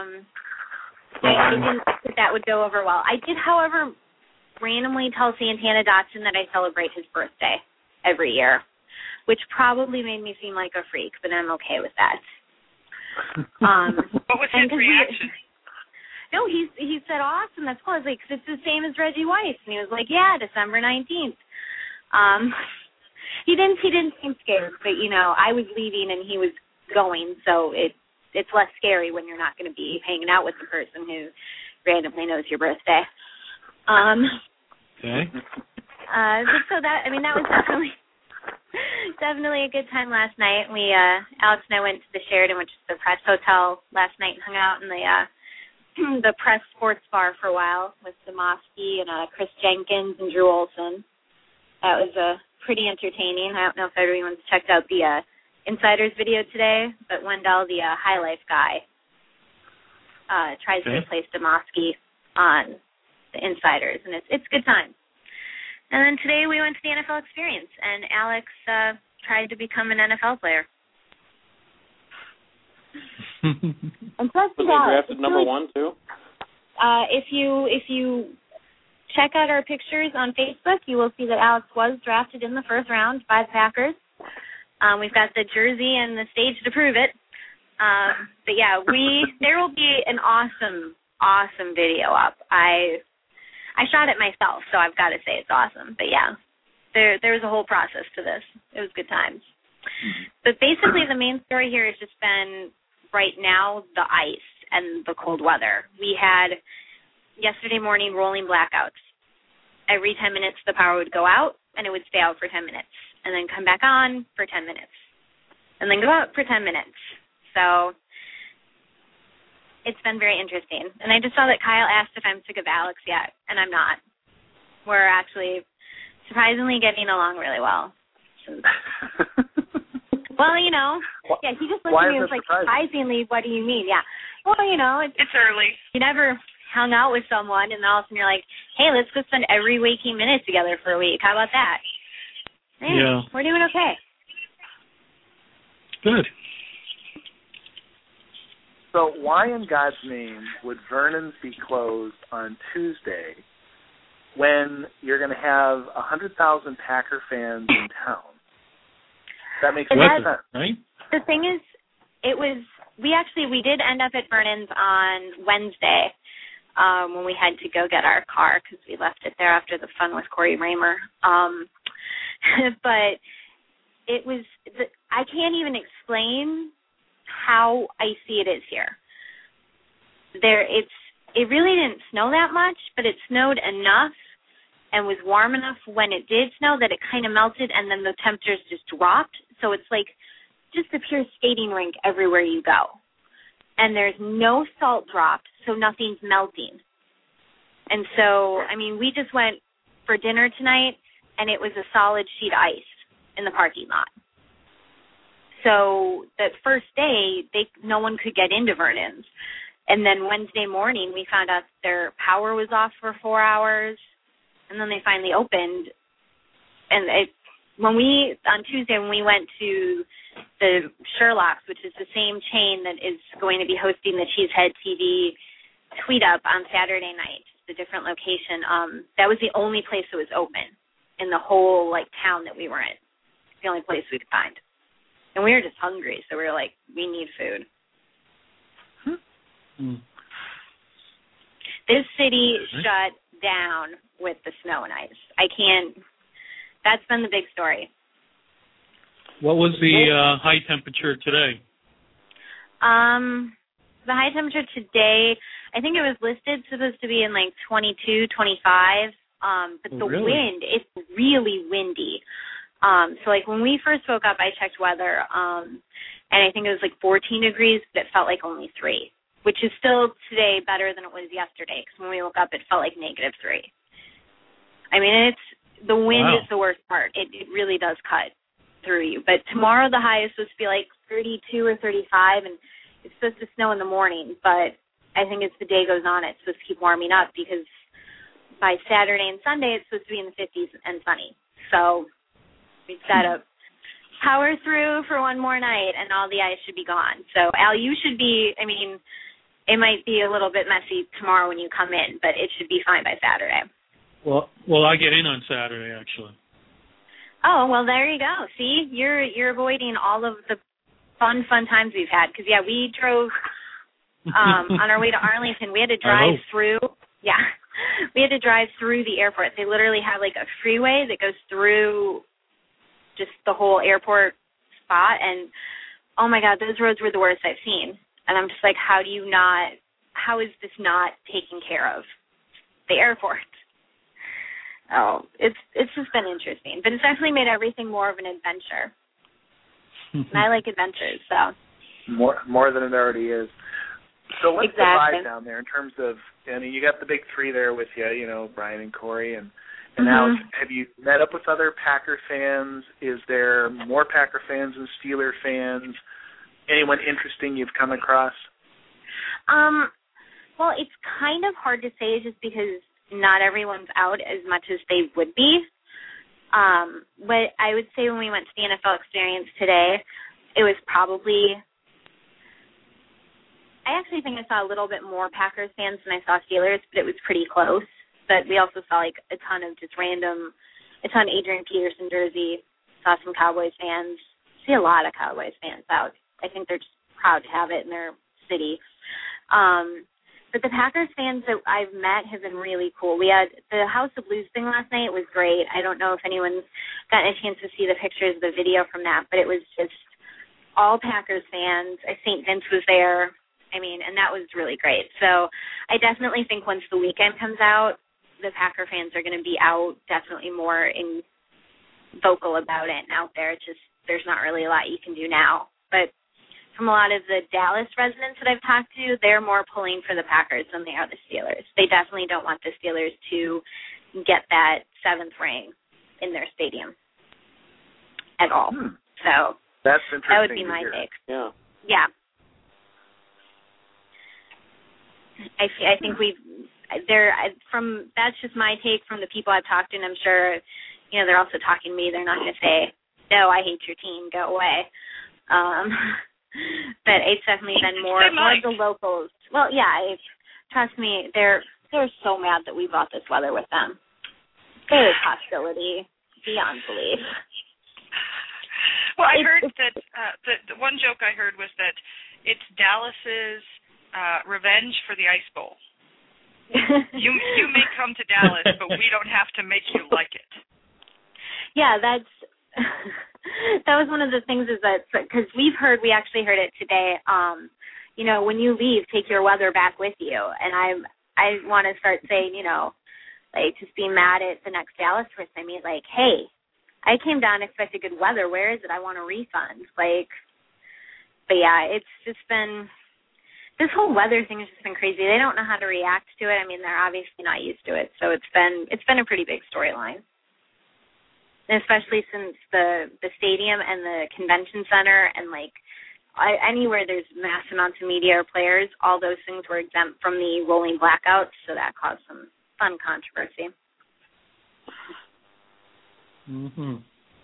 I didn't think that would go over well. I did, however, randomly tell Santana Dotson that I celebrate his birthday every year, which probably made me seem like a freak, but I'm okay with that. What was his reaction? No, he said, awesome, that's cool. I was like, 'cause it's the same as Reggie Weiss. And he was like, yeah, December 19th. He didn't seem scared, but, you know, I was leaving and he was going, so it's less scary when you're not going to be hanging out with the person who randomly knows your birthday. Okay. So that was definitely a good time last night. We Alex and I went to the Sheraton, which is the press hotel, last night and hung out in the press sports bar for a while with Demoski and Chris Jenkins and Drew Olson. That was pretty entertaining. I don't know if everyone's checked out the Insiders video today, but Wendell, the High Life guy, tries to replace Demoski on the Insiders, and it's good time. And then today we went to the NFL Experience, and Alex tried to become an NFL player. And plus, was he drafted number one too? If you check out our pictures on Facebook, you will see that Alex was drafted in the first round by the Packers. We've got the jersey and the stage to prove it. But yeah, there will be an awesome video up. I shot it myself, so I've got to say it's awesome. But yeah, there was a whole process to this. It was good times. But basically the main story here has just been right now the ice and the cold weather. We had yesterday morning rolling blackouts. Every 10 minutes the power would go out and it would stay out for 10 minutes and then come back on for 10 minutes and then go out for 10 minutes. So it's been very interesting. And I just saw that Kyle asked if I'm sick of Alex yet, and I'm not. We're actually surprisingly getting along really well. Well, you know, yeah, he just looked at me and was like, surprisingly, what do you mean? Yeah. Well, you know, it's early. You never hung out with someone, and all of a sudden you're like, hey, let's go spend every waking minute together for a week. How about that? Yeah. We're doing okay. Good. So why in God's name would Vernon's be closed on Tuesday when you're going to have 100,000 Packer fans in town? That makes no sense, right? The thing is, we did end up at Vernon's on Wednesday when we had to go get our car because we left it there after the fun with Corey Raymer. But it was, I can't even explain how icy it is here. It really didn't snow that much, but it snowed enough and was warm enough when it did snow that it kind of melted and then the temperatures just dropped. So it's like just a pure skating rink everywhere you go. And there's no salt dropped, so nothing's melting. And so, I mean, we just went for dinner tonight and it was a solid sheet of ice in the parking lot. So that first day, no one could get into Vernon's. And then Wednesday morning, we found out their power was off for 4 hours. And then they finally opened. And on Tuesday, when we went to the Sherlock's, which is the same chain that is going to be hosting the Cheesehead TV tweet up on Saturday night, the different location, that was the only place that was open in the whole, town that we were in. It's the only place we could find. And we were just hungry, so we were like, we need food. This city shut down with the snow and ice. That's been the big story. What was the high temperature today? The high temperature today, I think it was listed supposed to be in like 22, 25, but the wind, it's really windy. So like when we first woke up, I checked weather, and I think it was like 14 degrees, but it felt like only 3, which is still today better than it was yesterday, because when we woke up, it felt like -3. I mean, the wind is the worst part. It really does cut through you. But tomorrow the high is supposed to be like 32 or 35, and it's supposed to snow in the morning, but I think as the day goes on, it's supposed to keep warming up, because by Saturday and Sunday, it's supposed to be in the 50s and sunny. So we've got to power through for one more night, and all the ice should be gone. So, Al, you should be, I mean, it might be a little bit messy tomorrow when you come in, but it should be fine by Saturday. Well, I get in on Saturday, actually. Oh, well, there you go. See, you're avoiding all of the fun times we've had. Because, yeah, we drove on our way to Arlington. We had to drive through. Yeah, we had to drive through the airport. They literally have, like, a freeway that goes through just the whole airport spot. And, oh, my God, those roads were the worst I've seen. And I'm just like, how is this not taken care of? The airport. Oh, it's just been interesting. But it's definitely made everything more of an adventure. And I like adventures, so. More than it already is. So what's the vibe down there in terms of, I mean, you got the big three there with you, you know, Brian and Corey and Alex. Have you met up with other Packer fans? Is there more Packer fans than Steeler fans? Anyone interesting you've come across? Well, it's kind of hard to say just because not everyone's out as much as they would be. But I would say when we went to the NFL Experience today, it was probably, I actually think I saw a little bit more Packers fans than I saw Steelers, but it was pretty close. But we also saw like a ton of Adrian Peterson jersey, saw some Cowboys fans, see a lot of Cowboys fans out. I think they're just proud to have it in their city. But the Packers fans that I've met have been really cool. We had the House of Blues thing last night. It was great. I don't know if anyone's gotten a chance to see the pictures, the video from that, but it was just all Packers fans. St. Vince was there. I mean, and that was really great. So I definitely think once the weekend comes out, the Packer fans are going to be out definitely more vocal about it and out there. It's just there's not really a lot you can do now. But from a lot of the Dallas residents that I've talked to, they're more pulling for the Packers than they are the Steelers. They definitely don't want the Steelers to get that 7th ring in their stadium at all. So that's interesting. That would be my take. Yeah. Yeah. I think that's just my take from the people I've talked to, and I'm sure, you know, they're also talking to me. They're not going to say, no, I hate your team, go away. But it's definitely been more of the locals. Well, yeah, trust me, they're so mad that we brought this weather with them. There is hostility beyond belief. Well, I heard that the one joke I heard was that it's Dallas's revenge for the Ice Bowl. You may come to Dallas, but we don't have to make you like it. Yeah, that was one of the things is that, because we actually heard it today, you know, when you leave, take your weather back with you. And I want to start saying, you know, like just being mad at the next Dallas person. I mean, like, hey, I came down expected good weather. Where is it? I want a refund. Like, but yeah, it's just been, this whole weather thing has just been crazy. They don't know how to react to it. I mean, they're obviously not used to it. So it's been a pretty big storyline. And especially since the stadium and the convention center and, like, anywhere there's mass amounts of media or players, all those things were exempt from the rolling blackouts, so that caused some fun controversy. Cool.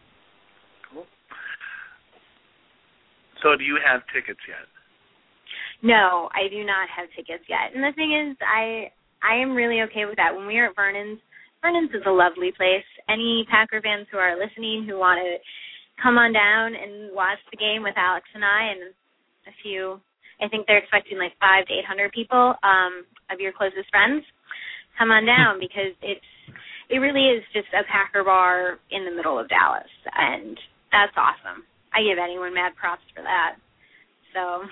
So do you have tickets yet? No, I do not have tickets yet. And the thing is, I am really okay with that. When we were at Vernon's is a lovely place. Any Packer fans who are listening who want to come on down and watch the game with Alex and I and a few. I think they're expecting like 500 to 800 people of your closest friends. Come on down because it really is just a Packer bar in the middle of Dallas, and that's awesome. I give anyone mad props for that. So,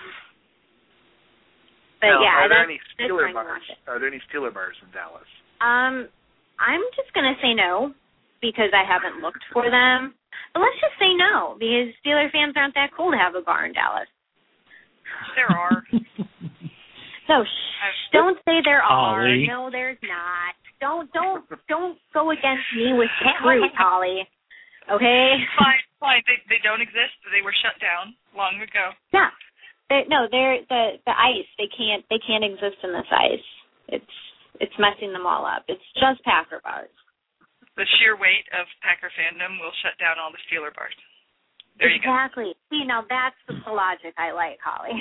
but now, yeah, are there any Steeler bars? Are there any Steeler bars in Dallas? I'm just gonna say no because I haven't looked for them. But let's just say no because Steeler fans aren't that cool to have a bar in Dallas. There are. No, don't say there are. Holly. No, there's not. Don't go against me with truth, Holly. Okay? Fine. They don't exist. They were shut down long ago. Yeah. They're the ice. They can't exist in this ice. It's messing them all up. It's just Packer bars. The sheer weight of Packer fandom will shut down all the Steeler bars. There you go. Exactly. See, now that's the logic I like, Holly.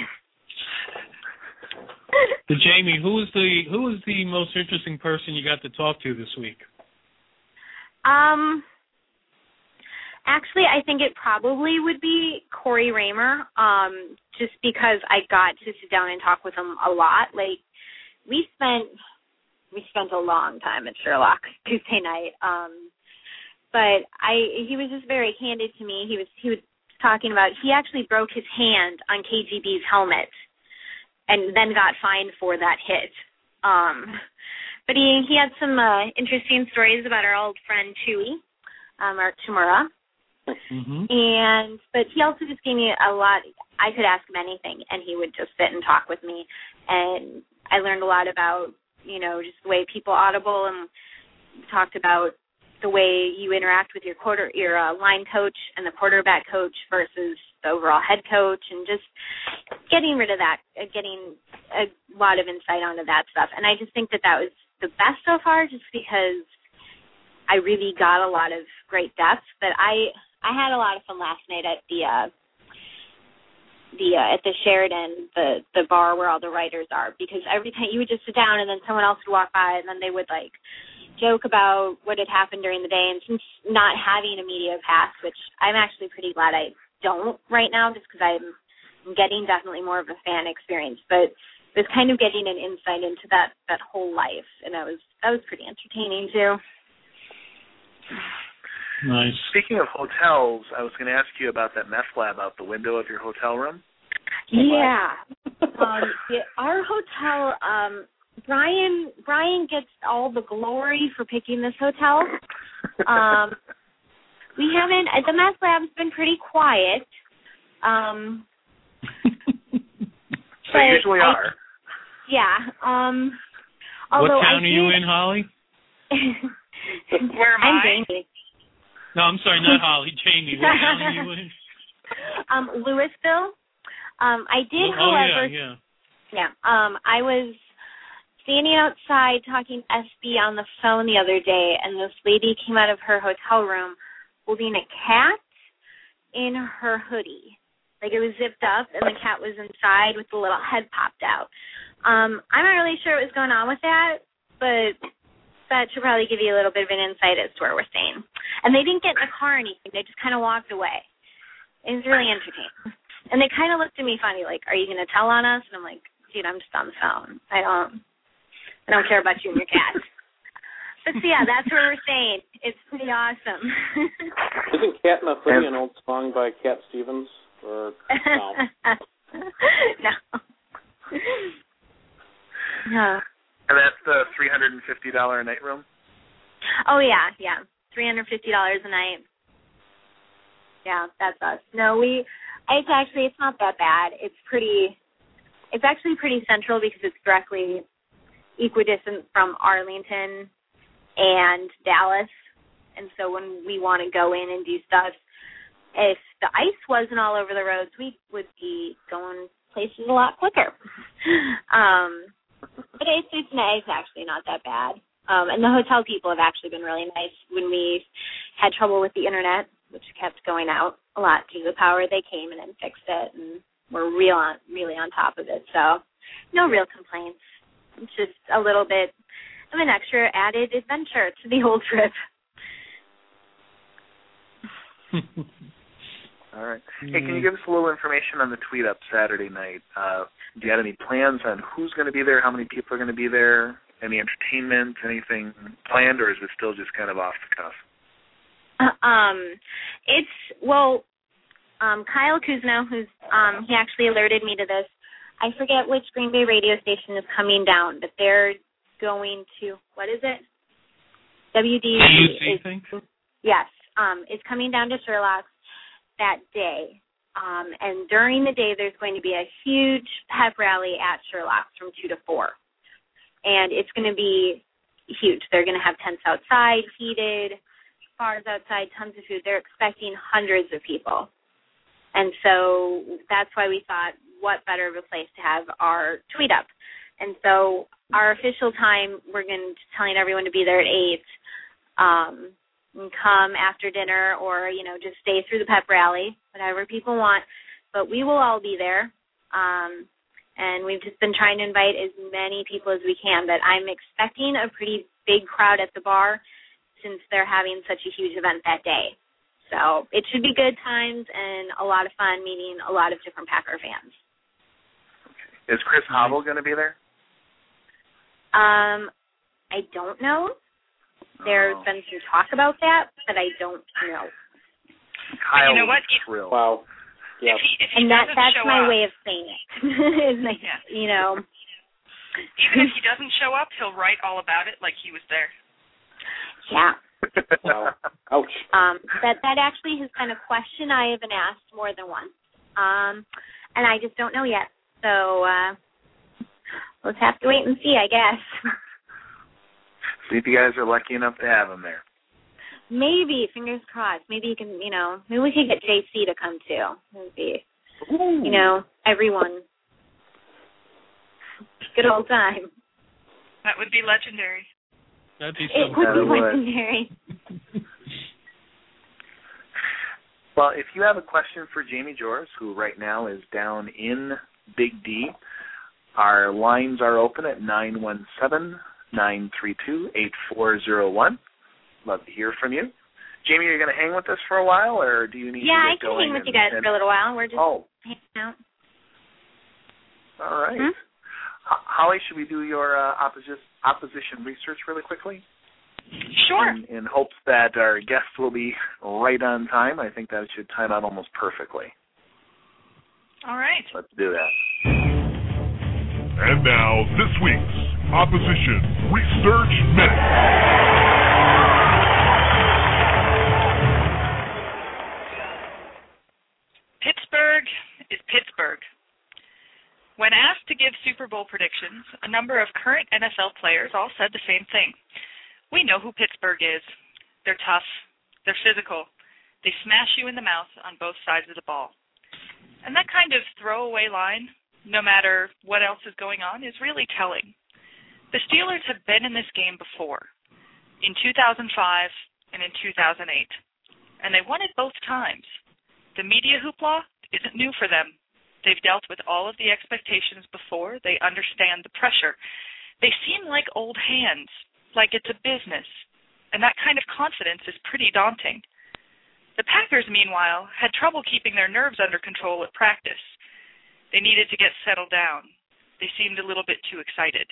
So Jamie, who was the most interesting person you got to talk to this week? Actually, I think it probably would be Corey Raymer, just because I got to sit down and talk with him a lot. Like, we spent a long time at Sherlock Tuesday night. But he was just very candid to me. He was talking about, he actually broke his hand on KGB's helmet and then got fined for that hit. But he had some interesting stories about our old friend Chewy, or Chimura. Mm-hmm. But he also just gave me a lot. I could ask him anything, and he would just sit and talk with me. And I learned a lot about, just the way people audible, and talked about the way you interact with your line coach and the quarterback coach versus the overall head coach, and just getting rid of that, getting a lot of insight onto that stuff. And I just think that was the best so far, just because I really got a lot of great depth. But I had a lot of fun last night at the Sheridan, the bar where all the writers are, because every time you would just sit down and then someone else would walk by and then they would joke about what had happened during the day. And since not having a media pass, which I'm actually pretty glad I don't right now, just because I'm getting definitely more of a fan experience, but it was kind of getting an insight into that whole life, and that was pretty entertaining too. Nice. Speaking of hotels, I was going to ask you about that meth lab out the window of your hotel room. Yeah. Our hotel, Brian gets all the glory for picking this hotel. We haven't, the meth lab's been pretty quiet. They usually are. Yeah. What town are you in, Holly? Where am I? I'm Jamie. No, I'm sorry, not Holly. Jamie, what town are you in? Louisville. I did, however. Yeah. I was standing outside talking to SB on the phone the other day, and this lady came out of her hotel room holding a cat in her hoodie. Like, it was zipped up, and the cat was inside with the little head popped out. I'm not really sure what was going on with that, but that should probably give you a little bit of an insight as to where we're staying. And they didn't get in the car or anything. They just kind of walked away. It was really entertaining. And they kind of looked at me funny, like, are you going to tell on us? And I'm like, dude, I'm just on the phone. I don't care about you and your cat. But so, yeah, that's where we're staying. It's pretty awesome. Isn't Cat in a Hoodie an old song by Cat Stevens? Or no? No. No. And that's the $350 a night room? Oh, yeah. $350 a night. Yeah, that's us. No, it's not that bad. It's actually pretty central because it's directly equidistant from Arlington and Dallas. And so when we want to go in and do stuff, if the ice wasn't all over the roads, we would be going places a lot quicker. But it's actually not that bad. And the hotel people have actually been really nice. When we had trouble with the internet, which kept going out a lot due to the power, they came in and fixed it, and we're really on top of it. So no real complaints. It's just a little bit of an extra added adventure to the whole trip. All right. Hey, can you give us a little information on the tweet up Saturday night? Do you have any plans on who's going to be there, how many people are going to be there, any entertainment, anything planned, or is it still just kind of off the cuff? Kyle Kuzno, who's he actually alerted me to this. I forget which Green Bay radio station is coming down, but they're going to, what is it? WDUC, I think. Yes, is coming down to Sherlock's that day. And during the day, there's going to be a huge pep rally at Sherlock's from 2 to 4. And it's going to be huge. They're going to have tents outside, heated, bars outside, tons of food. They're expecting hundreds of people. And so that's why we thought, what better of a place to have our tweet up. And so our official time, we're going to telling everyone to be there at 8. And come after dinner or, just stay through the pep rally, whatever people want. But we will all be there. And we've just been trying to invite as many people as we can. But I'm expecting a pretty big crowd at the bar since they're having such a huge event that day. So it should be good times and a lot of fun meeting a lot of different Packer fans. Okay. Is Chris Hobble going to be there? I don't know. There's been some talk about that, but I don't know. Kyle, you know what? Wow. Yeah. If he and that's my up, way of saying it. Like, Even if he doesn't show up, he'll write all about it like he was there. Yeah. Wow. Ouch. That actually has been a question I have been asked more than once. And I just don't know yet. So let's have to wait and see, I guess. See if you guys are lucky enough to have him there. Maybe, fingers crossed. Maybe you can, maybe we could get JC to come too. Maybe, everyone. Good old time. That would be legendary. That'd be it would be legendary. Well, if you have a question for Jamie Jors, who right now is down in Big D, our lines are open at 917-932-8401. Love to hear from you. Jamie, are you going to hang with us for a while, or do you need to get going? Yeah, I can hang with you guys for a little while. We're just hanging out. All right. Holly, should we do your opposition research really quickly? Sure. In hopes that our guest will be right on time. I think that should time out almost perfectly. All right. Let's do that. And now, this week's Opposition Research Minute. Pittsburgh is Pittsburgh. When asked to give Super Bowl predictions, a number of current NFL players all said the same thing. We know who Pittsburgh is. They're tough. They're physical. They smash you in the mouth on both sides of the ball. And that kind of throwaway line, no matter what else is going on, is really telling. The Steelers have been in this game before, in 2005 and in 2008, and they won it both times. The media hoopla isn't new for them. They've dealt with all of the expectations before. They understand the pressure. They seem like old hands, like it's a business, and that kind of confidence is pretty daunting. The Packers, meanwhile, had trouble keeping their nerves under control at practice. They needed to get settled down. They seemed a little bit too excited.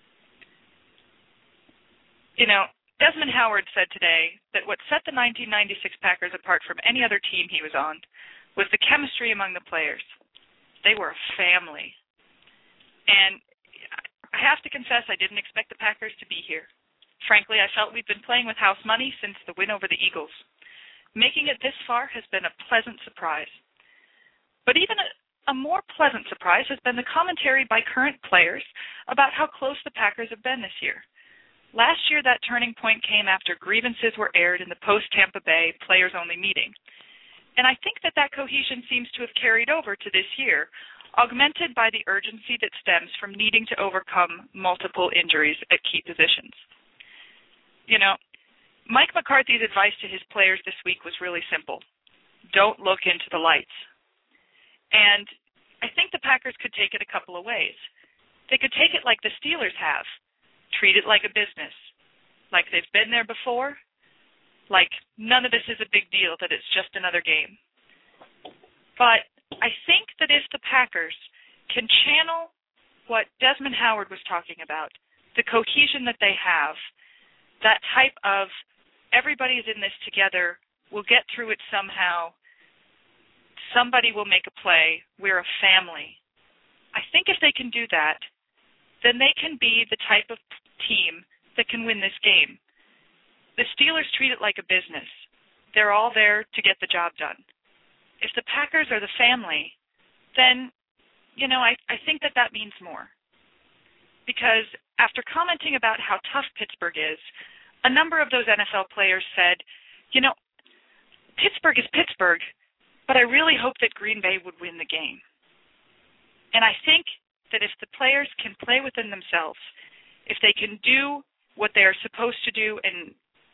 Desmond Howard said today that what set the 1996 Packers apart from any other team he was on was the chemistry among the players. They were a family. And I have to confess, I didn't expect the Packers to be here. Frankly, I felt we'd been playing with house money since the win over the Eagles. Making it this far has been a pleasant surprise. But even a more pleasant surprise has been the commentary by current players about how close the Packers have been this year. Last year, that turning point came after grievances were aired in the post-Tampa Bay players-only meeting. And I think that cohesion seems to have carried over to this year, augmented by the urgency that stems from needing to overcome multiple injuries at key positions. Mike McCarthy's advice to his players this week was really simple. Don't look into the lights. And I think the Packers could take it a couple of ways. They could take it like the Steelers have. Treat it like a business, like they've been there before, like none of this is a big deal, that it's just another game. But I think that if the Packers can channel what Desmond Howard was talking about, the cohesion that they have, that type of everybody's in this together, we'll get through it somehow, somebody will make a play, we're a family. I think if they can do that, then they can be the type of team that can win this game. The Steelers treat it like a business. They're all there to get the job done. If the Packers are the family, then, I think that means more. Because after commenting about how tough Pittsburgh is, a number of those NFL players said, Pittsburgh is Pittsburgh, but I really hope that Green Bay would win the game. And I think that if the players can play within themselves, if they can do what they are supposed to do and,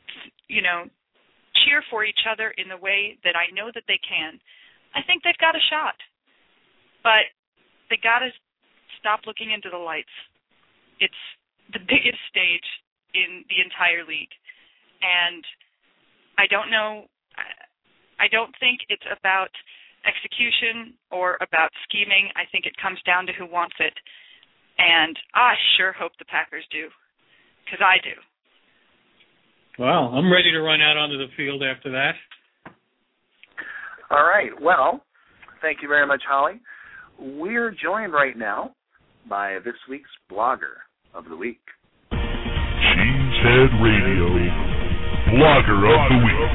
cheer for each other in the way that I know that they can, I think they've got a shot. But they got to stop looking into the lights. It's the biggest stage in the entire league. And I don't think it's about execution or about scheming. I think it comes down to who wants it. And I sure hope the Packers do, because I do. Well, I'm ready to run out onto the field after that. All right. Well, thank you very much, Holly. We're joined right now by this week's Blogger of the Week. Cheesehead Radio, Blogger of the Week.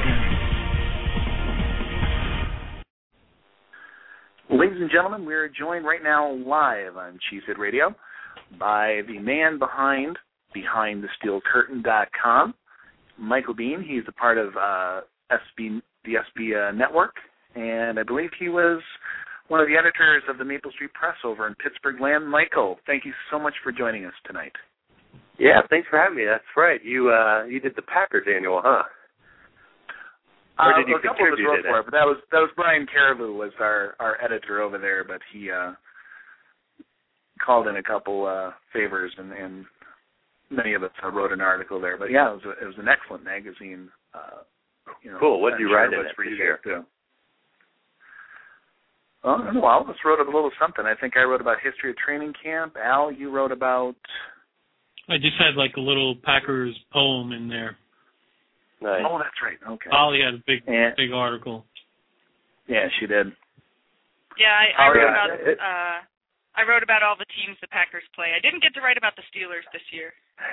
Ladies and gentlemen, we're joined right now live on Cheesehead Radio by the man behind BehindTheSteelCurtain.com, Michael Bean. He's a part of the SB Network, and I believe he was one of the editors of the Maple Street Press over in Pittsburgh land. Michael, thank you so much for joining us tonight. Yeah, thanks for having me. That's right. You did the Packers annual, huh? Or did you contribute to it? But that was Brian Caribou was our editor over there, but he called in a couple favors and many of us wrote an article there. But yeah, it was an excellent magazine. Cool. What did you write in it for you? Well, I don't know. All of us wrote a little something. I think I wrote about history of training camp. Al, you wrote about... I just had like a little Packers poem in there. Nice. Oh, that's right. Okay. Holly had a big article. Yeah, she did. Yeah, I wrote about all the teams the Packers play. I didn't get to write about the Steelers this year.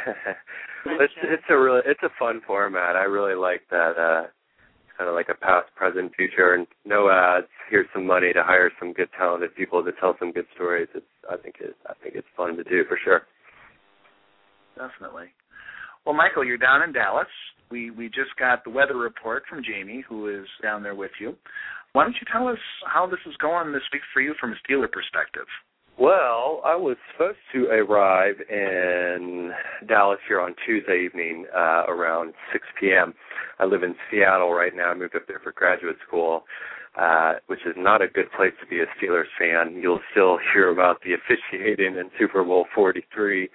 It's a fun format. I really like that. Kind of like a past, present, future, and no ads. Here's some money to hire some good, talented people to tell some good stories. I think it's fun to do for sure. Definitely. Well, Michael, you're down in Dallas. We just got the weather report from Jamie, who is down there with you. Why don't you tell us how this is going this week for you from a Steeler perspective? Well, I was supposed to arrive in Dallas here on Tuesday evening around 6 p.m. I live in Seattle right now. I moved up there for graduate school, which is not a good place to be a Steelers fan. You'll still hear about the officiating in Super Bowl 43.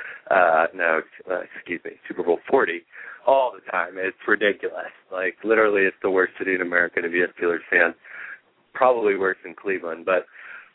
Super Bowl 40 all the time. It's ridiculous. Like, literally, it's the worst city in America to be a Steelers fan. Probably worse than Cleveland, but...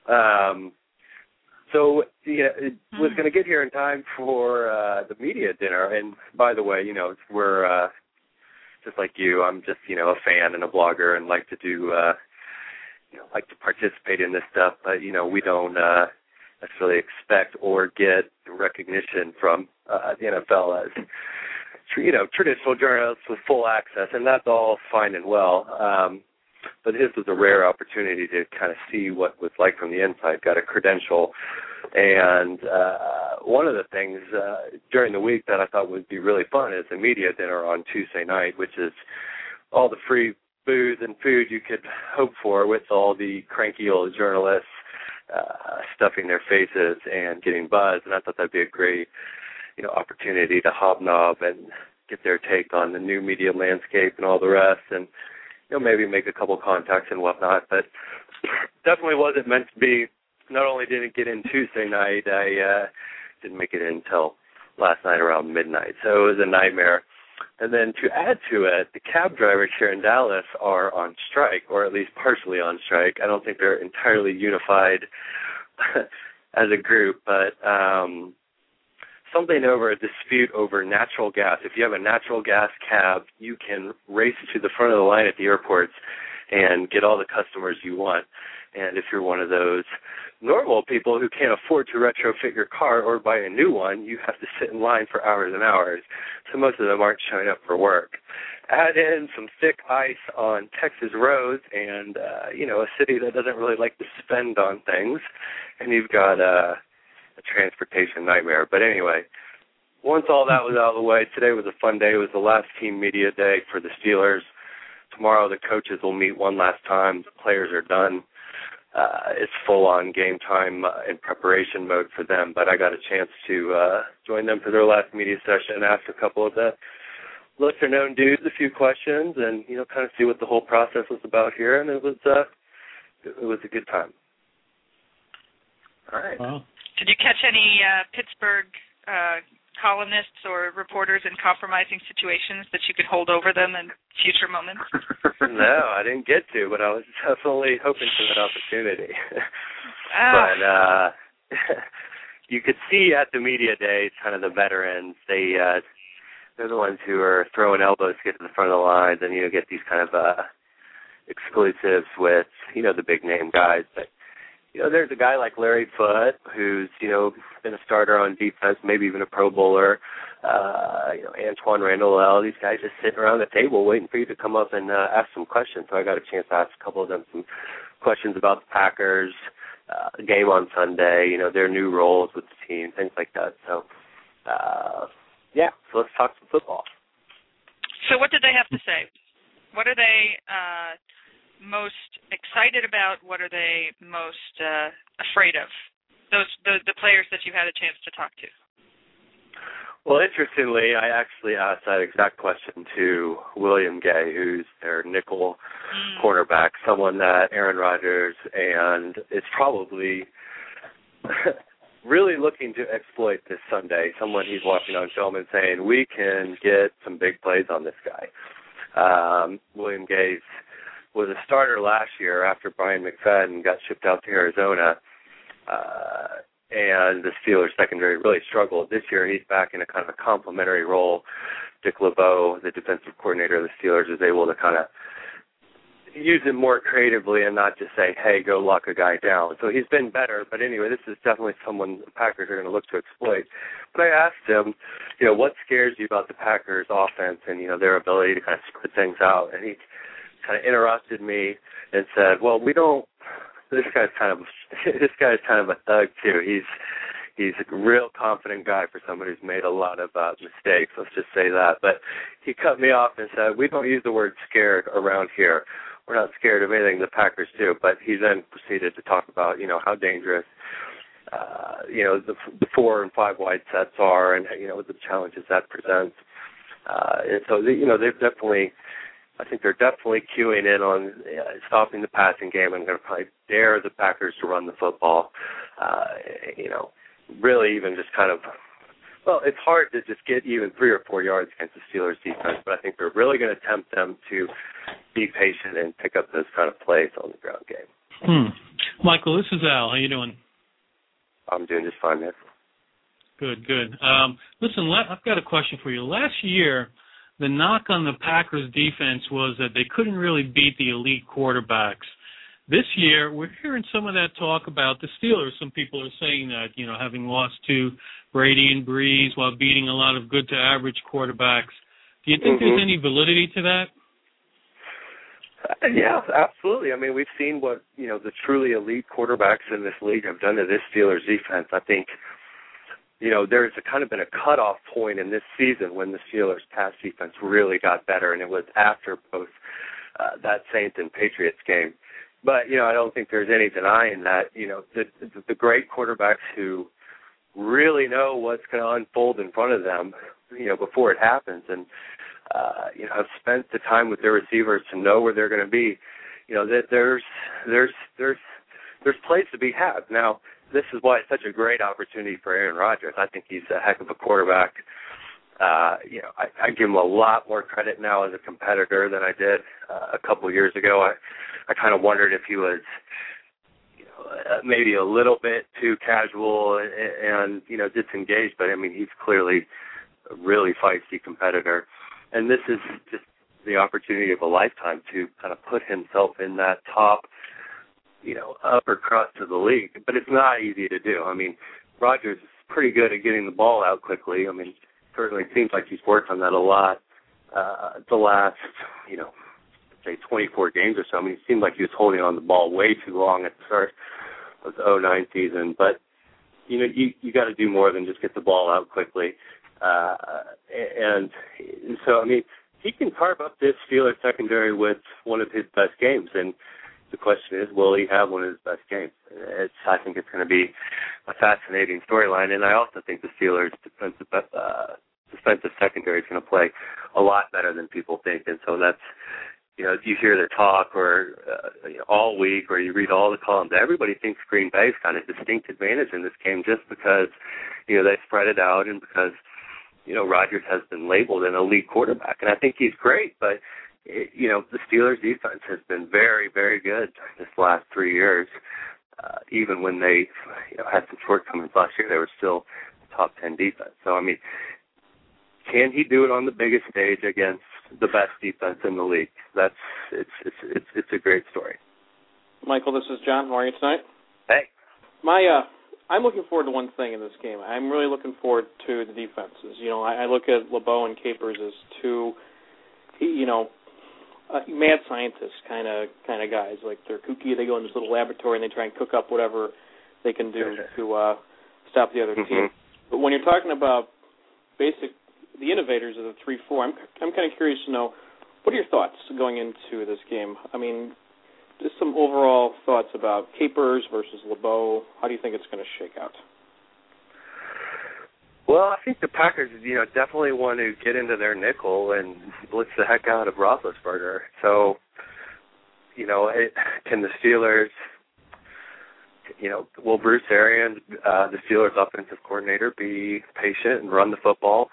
So, was going to get here in time for the media dinner. And by the way, we're just like you. I'm just, a fan and a blogger and like to do, like to participate in this stuff. But, we don't necessarily expect or get recognition from the NFL as, traditional journalists with full access. And that's all fine and well. But this was a rare opportunity to kind of see what it was like from the inside, got a credential. And one of the things during the week that I thought would be really fun is the media dinner on Tuesday night, which is all the free booze and food you could hope for with all the cranky old journalists stuffing their faces and getting buzzed. And I thought that'd be a great, opportunity to hobnob and get their take on the new media landscape and all the rest. And maybe make a couple contacts and whatnot, but definitely wasn't meant to be. Not only didn't it get in Tuesday night, I didn't make it in until last night around midnight. So it was a nightmare. And then to add to it, the cab drivers here in Dallas are on strike, or at least partially on strike. I don't think they're entirely unified as a group, but something over a dispute over natural gas. If you have a natural gas cab, you can race to the front of the line at the airports and get all the customers you want. And if you're one of those normal people who can't afford to retrofit your car or buy a new one, you have to sit in line for hours and hours. So most of them aren't showing up for work. Add in some thick ice on Texas roads and, a city that doesn't really like to spend on things, and you've got a transportation nightmare. But anyway, once all that was out of the way, today was a fun day. It was the last team media day for the Steelers. Tomorrow the coaches will meet one last time. The players are done. It's full-on game time in preparation mode for them, but I got a chance to join them for their last media session, ask a couple of the lesser-known dudes a few questions, and kind of see what the whole process was about here, and it was a good time. All right. Wow. Did you catch any Pittsburgh columnists or reporters in compromising situations that you could hold over them in future moments? No, I didn't get to, but I was definitely hoping for that opportunity. But you could see at the media days kind of the veterans. They're the ones who are throwing elbows to get to the front of the lines and, get these kind of exclusives with, the big-name guys. But there's a guy like Larry Foote who's, been a starter on defense, maybe even a Pro Bowler. Antoine Randall, these guys just sitting around the table waiting for you to come up and ask some questions. So I got a chance to ask a couple of them some questions about the Packers, the game on Sunday, their new roles with the team, things like that. So, so let's talk some football. So what did they have to say? What are they most excited about? What are they most afraid of? The players that you had a chance to talk to. Well, interestingly, I actually asked that exact question to William Gay, who's their nickel cornerback, someone that Aaron Rodgers and is probably really looking to exploit this Sunday, someone he's watching on film and saying, we can get some big plays on this guy. William Gay was a starter last year after Brian McFadden got shipped out to Arizona, and the Steelers secondary really struggled. This year he's back in a kind of a complementary role. Dick LeBeau, the defensive coordinator of the Steelers, is able to kind of use him more creatively and not just say, hey, go lock a guy down. So he's been better, but anyway, this is definitely someone the Packers are going to look to exploit. But I asked him, what scares you about the Packers offense and, their ability to kind of spread things out? And he kind of interrupted me and said, well, this guy's kind of a thug too. He's a real confident guy for someone who's made a lot of mistakes. Let's just say that. But he cut me off and said, we don't use the word scared around here. We're not scared of anything the Packers do. But he then proceeded to talk about, how dangerous, the 4 and 5 wide sets are, and the challenges that presents. And so I think they're definitely queuing in on stopping the passing game and going to probably dare the Packers to run the football. Really even just kind of, it's hard to just get even 3 or 4 yards against the Steelers defense, but I think they're really going to tempt them to be patient and pick up those kind of plays on the ground game. Michael, this is Al. How you doing? I'm doing just fine, man. Good. Listen, I've got a question for you. Last year, the knock on the Packers defense was that they couldn't really beat the elite quarterbacks. This year, we're hearing some of that talk about the Steelers. Some people are saying that, having lost to Brady and Breeze while beating a lot of good to average quarterbacks. Do you think there's any validity to that? Yeah, absolutely. I mean, we've seen what, the truly elite quarterbacks in this league have done to this Steelers defense. I think, there's been a cutoff point in this season when the Steelers' pass defense really got better, and it was after both that Saints and Patriots game. But, I don't think there's any denying that, the great quarterbacks who really know what's going to unfold in front of them, before it happens, and, have spent the time with their receivers to know where they're going to be, that there's plays to be had. Now, this is why it's such a great opportunity for Aaron Rodgers. I think he's a heck of a quarterback. I give him a lot more credit now as a competitor than I did a couple of years ago. I kind of wondered if he was maybe a little bit too casual and disengaged, but I mean, he's clearly a really feisty competitor. And this is just the opportunity of a lifetime to kind of put himself in that top, upper crust of the league. But it's not easy to do. I mean, Rodgers is pretty good at getting the ball out quickly. I mean, certainly seems like he's worked on that a lot the last, say 24 games or so. I mean, it seemed like he was holding on the ball way too long at the start of the 2009 season. But, you got to do more than just get the ball out quickly. And so, I mean, he can carve up this Steelers secondary with one of his best games. And the question is, will he have one of his best games? I think it's going to be a fascinating storyline. And I also think the Steelers' defensive secondary is going to play a lot better than people think. And so that's, you hear the talk or all week, or you read all the columns, everybody thinks Green Bay's got a distinct advantage in this game just because, they spread it out and because, Rodgers has been labeled an elite quarterback. And I think he's great, but, the Steelers' defense has been very, very good this last 3 years. Even when they had some shortcomings last year, they were still top 10 defense. So, I mean, can he do it on the biggest stage against the best defense in the league? It's a great story. Michael, this is John. How are you tonight? Hey. I'm looking forward to one thing in this game. I'm really looking forward to the defenses. I look at LeBeau and Capers as two, mad scientists kind of guys. Like, they're kooky. They go in this little laboratory and they try and cook up whatever they can do to stop the other team. But when you're talking about the innovators of the 3-4, I'm kind of curious to know, what are your thoughts going into this game? I mean, just some overall thoughts about Capers versus LeBeau. How do you think it's going to shake out? Well, I think the Packers, definitely want to get into their nickel and blitz the heck out of Roethlisberger. So, can the Steelers, will Bruce Arians, the Steelers' offensive coordinator, be patient and run the football?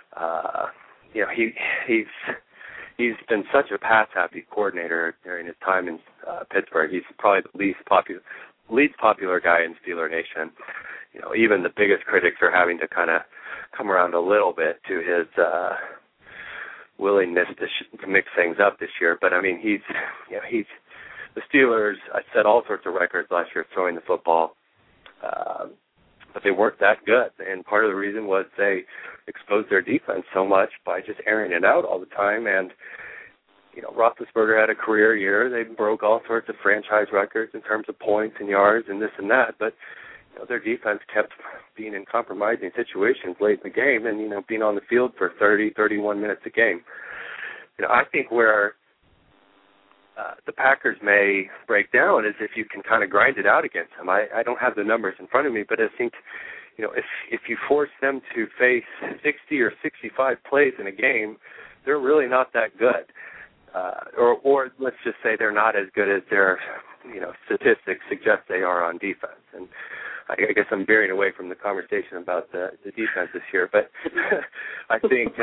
He's been such a pass-happy coordinator during his time in Pittsburgh. He's probably the least popular guy in Steeler Nation. Even the biggest critics are having to kind of come around a little bit to his willingness to mix things up this year. But I mean, he's the Steelers. I set all sorts of records last year throwing the football, but they weren't that good. And part of the reason was they exposed their defense so much by just airing it out all the time. And Roethlisberger had a career year. They broke all sorts of franchise records in terms of points and yards and this and that. But their defense kept being in compromising situations late in the game and, being on the field for 30, 31 minutes a game. I think where the Packers may break down is if you can kind of grind it out against them. I don't have the numbers in front of me, but I think, if you force them to face 60 or 65 plays in a game, they're really not that good. Or let's just say they're not as good as their, statistics suggest they are on defense. And I guess I'm veering away from the conversation about the defense this year, but I think,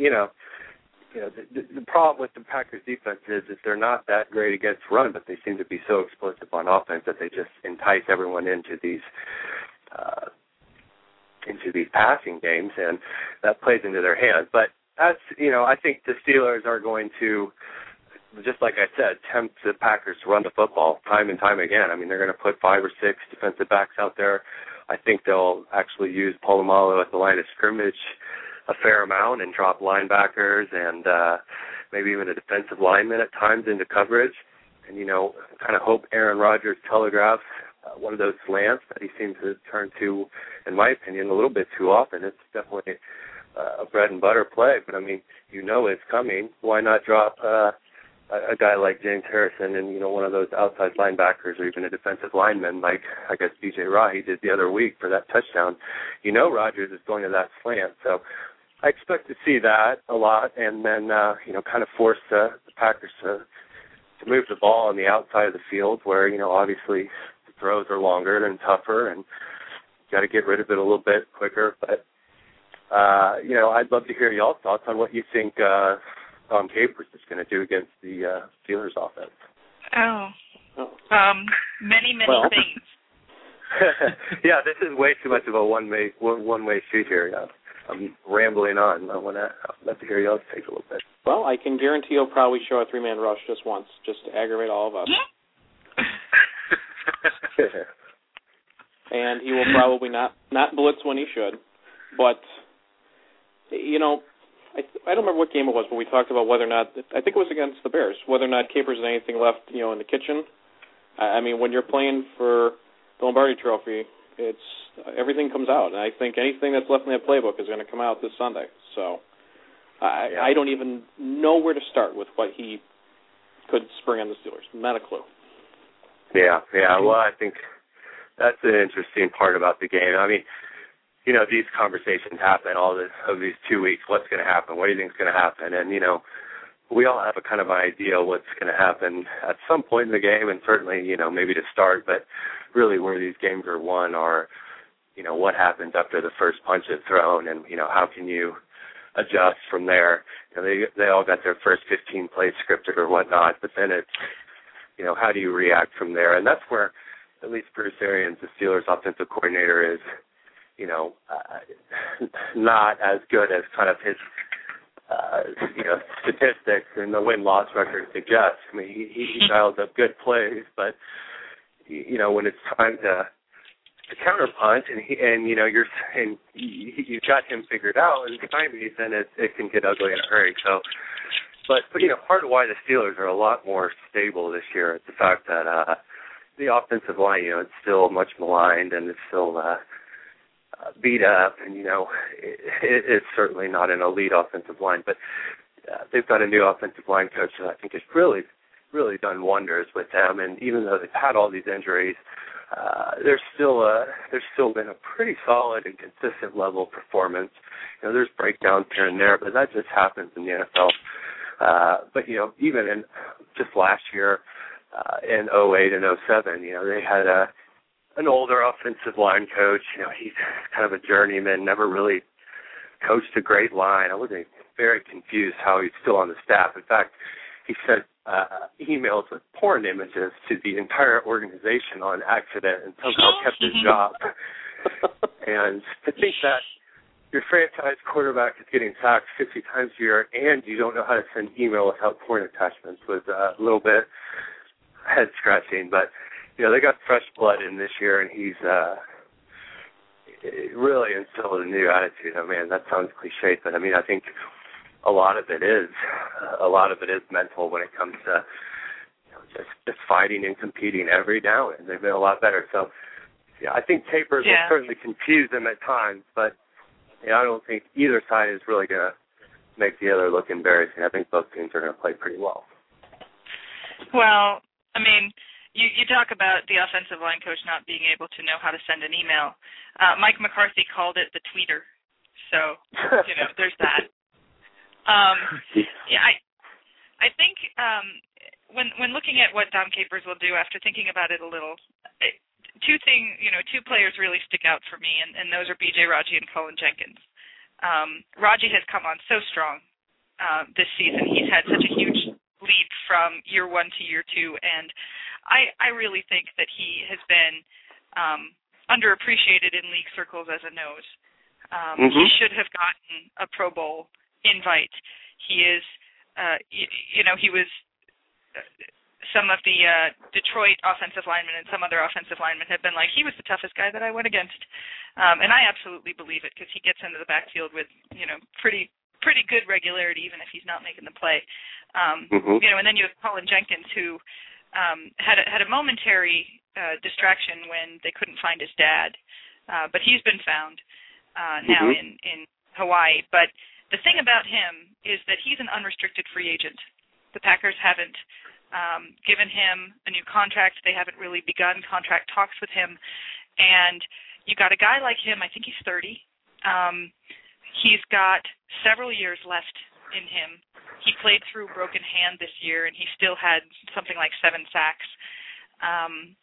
the problem with the Packers defense is that they're not that great against run, but they seem to be so explosive on offense that they just entice everyone into these passing games, and that plays into their hands. But that's, I think the Steelers are going to, just like I said, tempt the Packers to run the football time and time again. I mean, they're going to put 5 or 6 defensive backs out there. I think they'll actually use Polamalu at the line of scrimmage a fair amount and drop linebackers and maybe even a defensive lineman at times into coverage. And, kind of hope Aaron Rodgers telegraphs one of those slants that he seems to turn to, in my opinion, a little bit too often. It's definitely a bread and butter play, but, I mean, it's coming. Why not drop a guy like James Harrison and, one of those outside linebackers or even a defensive lineman like, I guess, B.J. Rahi did the other week for that touchdown? Rodgers is going to that slant. So I expect to see that a lot and then, kind of force the Packers to move the ball on the outside of the field where, obviously the throws are longer and tougher and got to get rid of it a little bit quicker. But I'd love to hear y'all's thoughts on what you think Dom Capers is going to do against the Steelers offense. Many things. Yeah, this is way too much of a one-way street here. Yeah. I'm rambling on. I'd love to hear y'all's take a little bit. Well, I can guarantee he'll probably show a three-man rush just once, just to aggravate all of us. And he will probably not blitz when he should. But, I don't remember what game it was, but we talked about whether or not, I think it was against the Bears, whether or not Capers had anything left, in the kitchen. I mean, when you're playing for the Lombardi Trophy, everything comes out. And I think anything that's left in that playbook is going to come out this Sunday. So I don't even know where to start with what he could spring on the Steelers. Not a clue. Yeah. Well, I think that's an interesting part about the game. I mean, these conversations happen all of these 2 weeks. What's going to happen? What do you think is going to happen? And, we all have a kind of an idea what's going to happen at some point in the game, and certainly, maybe to start, but really where these games are won are, what happens after the first punch is thrown, and, how can you adjust from there? They all got their first 15 plays scripted or whatnot, but then it's, how do you react from there? And that's where at least Bruce Arians, the Steelers offensive coordinator, is, not as good as kind of his, statistics and the win-loss record suggests. I mean, he dials up good plays, but, when it's time to counterpunch and you've got him figured out and then it can get ugly in a hurry. So, but part of why the Steelers are a lot more stable this year is the fact that the offensive line, it's still much maligned and it's still beat up, and it's certainly not an elite offensive line, but they've got a new offensive line coach that I think has really done wonders with them. And even though they've had all these injuries, there's still been a pretty solid and consistent level of performance. There's breakdowns here and there, but that just happens in the NFL. But even in just last year, in 2008 and 2007, they had an older offensive line coach. He's kind of a journeyman, never really coached a great line. I was very confused how he's still on the staff. In fact, he sent emails with porn images to the entire organization on accident and somehow kept his job. And to think that your franchise quarterback is getting sacked 50 times a year and you don't know how to send email without porn attachments was a little bit head-scratching. But they got fresh blood in this year, and he's really instilled a new attitude. Oh, man, that sounds cliche, but I think a lot of it is mental when it comes to just fighting and competing every down, and they've been a lot better. So, I think Capers will certainly confuse them at times, but I don't think either side is really going to make the other look embarrassing. I think both teams are going to play pretty well. Well, You talk about the offensive line coach not being able to know how to send an email. Mike McCarthy called it the tweeter. So, there's that. I think when looking at what Dom Capers will do after thinking about it a little, two players really stick out for me, and those are B.J. Raji and Colin Jenkins. Raji has come on so strong this season. He's had such a huge leap from year one to year two, and I really think that he has been underappreciated in league circles as a nose. He should have gotten a Pro Bowl invite. He is, he was some of the Detroit offensive linemen and some other offensive linemen have been like, he was the toughest guy that I went against. And I absolutely believe it because he gets into the backfield with, pretty good regularity, even if he's not making the play. And then you have Colin Jenkins, who had a momentary distraction when they couldn't find his dad, but he's been found now in Hawaii. But the thing about him is that he's an unrestricted free agent. The Packers haven't given him a new contract. They haven't really begun contract talks with him. And you got a guy like him, I think he's 30. He's got several years left in him. He played through broken hand this year, and he still had something like 7 sacks.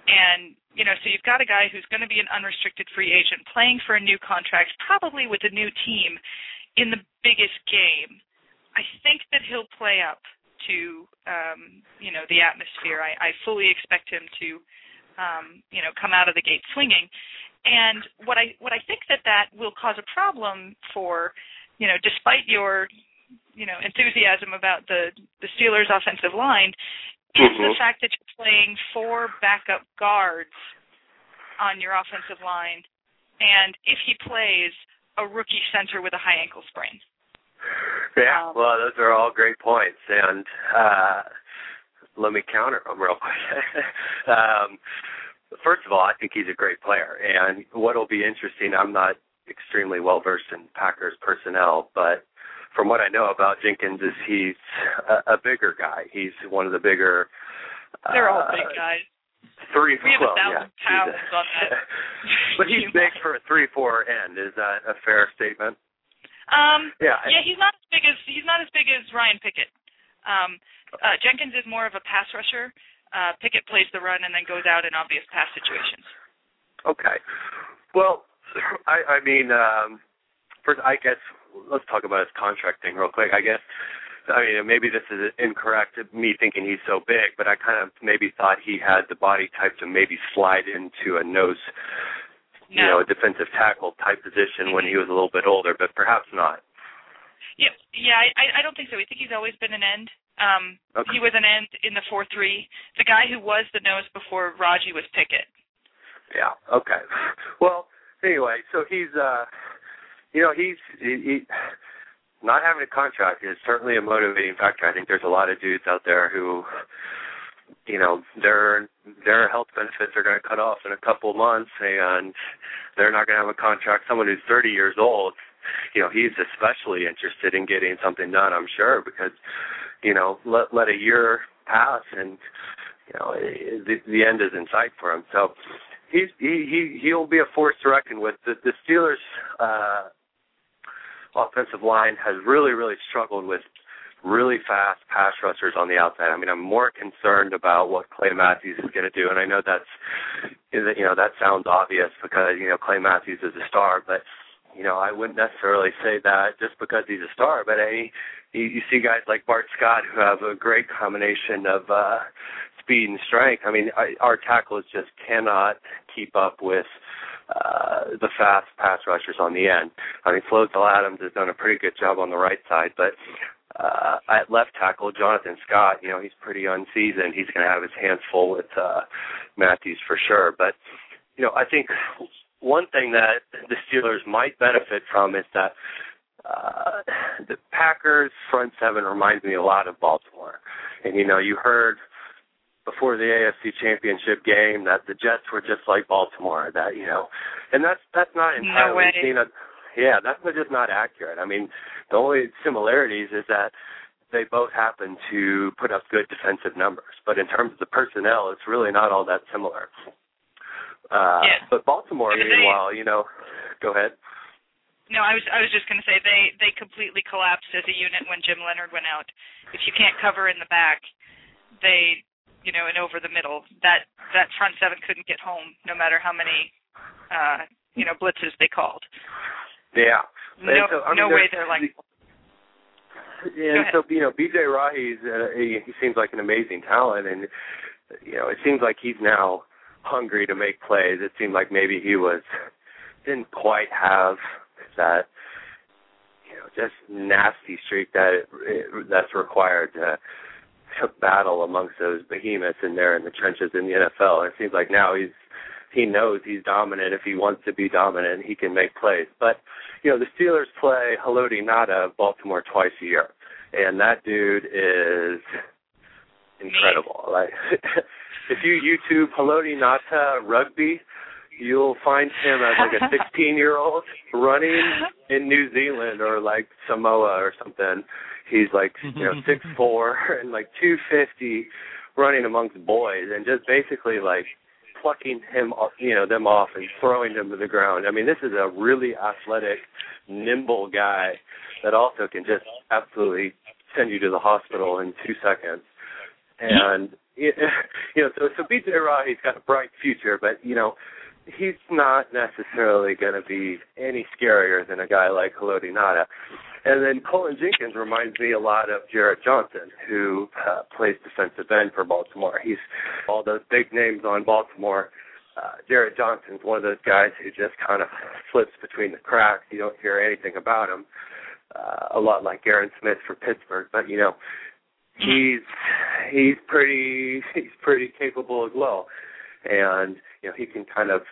And, so you've got a guy who's going to be an unrestricted free agent playing for a new contract, probably with a new team in the biggest game. I think that he'll play up to, the atmosphere. I fully expect him to, come out of the gate swinging. And what I think that will cause a problem for, despite your, enthusiasm about the Steelers' offensive line, is the fact that you're playing 4 backup guards on your offensive line, and if he plays, a rookie center with a high ankle sprain. Yeah, well, those are all great points, and let me counter them real quick. First of all, I think he's a great player, and what will be interesting, I'm not extremely well-versed in Packers personnel, but from what I know about Jenkins is he's a bigger guy. He's one of the bigger... They're all big guys. We have 1,000 pounds on that. But he's big for a 3-4 end. Is that a fair statement? Yeah, he's not as big as Ryan Pickett. Jenkins is more of a pass rusher. Pickett plays the run and then goes out in obvious pass situations. Okay. Well, I mean, first, I guess let's talk about his contract thing real quick. I mean, maybe this is incorrect, me thinking he's so big, but I kind of maybe thought he had the body type to maybe slide into a nose, a defensive tackle type position when he was a little bit older, but perhaps not. Yeah, I don't think so. I think he's always been an end. Okay. He was an end in the 4-3. The guy who was the nose before Raji was Pickett. Yeah, okay. Well, anyway, so he's not having a contract is certainly a motivating factor. I think there's a lot of dudes out there who, their health benefits are going to cut off in a couple of months, and they're not going to have a contract. Someone who's 30 years old, he's especially interested in getting something done, I'm sure, because, let a year pass and, the end is in sight for him. So he'll be a force to reckon with. The Steelers' offensive line has really, really struggled with really fast pass rushers on the outside. I mean, I'm more concerned about what Clay Matthews is going to do, and I know that sounds obvious because, Clay Matthews is a star, but, I wouldn't necessarily say that just because he's a star, but you see guys like Bart Scott who have a great combination of speed and strength. I mean, our tackles just cannot keep up with the fast pass rushers on the end. I mean, Flozel Adams has done a pretty good job on the right side, but at left tackle, Jonathan Scott, he's pretty unseasoned. He's going to have his hands full with Matthews for sure. But, I think one thing that the Steelers might benefit from is that the Packers' front seven reminds me a lot of Baltimore. And, you heard before the AFC Championship game that the Jets were just like Baltimore, that, and that's not entirely that's just not accurate. I mean, the only similarities is that they both happen to put up good defensive numbers, but in terms of the personnel, it's really not all that similar. But Baltimore, meanwhile, go ahead. No, I was just going to say they completely collapsed as a unit when Jim Leonard went out. If you can't cover in the back, they, and over the middle, that front seven couldn't get home no matter how many, blitzes they called. Yeah. No way they're like. And so, B.J. Rahi, he seems like an amazing talent, and, it seems like he's now hungry to make plays. It seemed like maybe he didn't quite have that, just nasty streak that's required to battle amongst those behemoths in there in the trenches in the NFL. It seems like now he knows he's dominant. If he wants to be dominant, he can make plays. But, the Steelers play Haloti Ngata of Baltimore twice a year, and that dude is incredible. Like, if you YouTube Haloti Ngata rugby, you'll find him as like a 16-year-old running in New Zealand or like Samoa or something. He's like 6'4" and like 250 running amongst boys and just basically like plucking them off and throwing them to the ground. I mean, this is a really athletic, nimble guy that also can just absolutely send you to the hospital in 2 seconds. And So B.J. Raji's got a bright future, but, he's not necessarily going to be any scarier than a guy like Haloti Ngata. And then Cullen Jenkins reminds me a lot of Jarrett Johnson, who plays defensive end for Baltimore. He's all those big names on Baltimore. Jarrett Johnson's one of those guys who just kind of slips between the cracks. You don't hear anything about him. A lot like Aaron Smith for Pittsburgh, but he's pretty capable as well, and he can kind of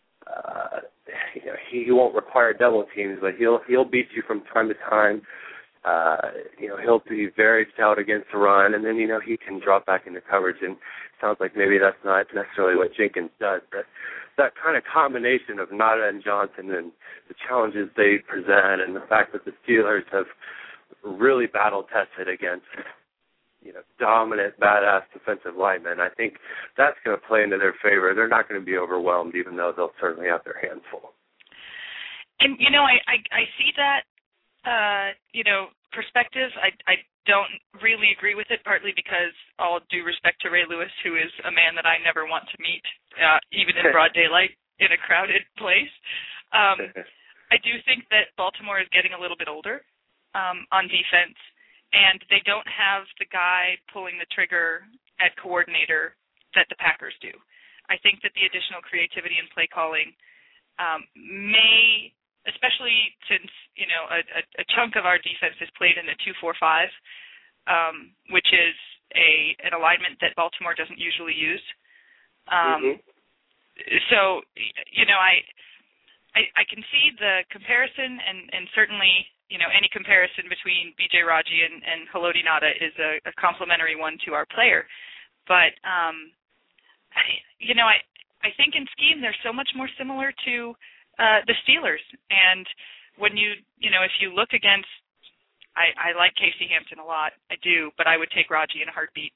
he won't require double teams, but he'll beat you from time to time. He'll be very stout against the run, and then he can drop back into coverage. And it sounds like maybe that's not necessarily what Jenkins does, but that kind of combination of Ngata and Johnson and the challenges they present, and the fact that the Steelers have really battle-tested against dominant, badass defensive linemen, I think that's going to play into their favor. They're not going to be overwhelmed, even though they'll certainly have their hands full. And I see that perspective. I don't really agree with it, partly because all due respect to Ray Lewis, who is a man that I never want to meet, even in broad daylight in a crowded place. I do think that Baltimore is getting a little bit older on defense, and they don't have the guy pulling the trigger at coordinator that the Packers do. I think that the additional creativity in play calling may, especially since a chunk of our defense is played in the 2-4-5, which is an alignment that Baltimore doesn't usually use. So I can see the comparison, and certainly any comparison between B.J. Raji and Haloti Ngata is a complimentary one to our player. But I think in scheme they're so much more similar to the Steelers. And when if you look against, I like Casey Hampton a lot, I do, but I would take Raji in a heartbeat.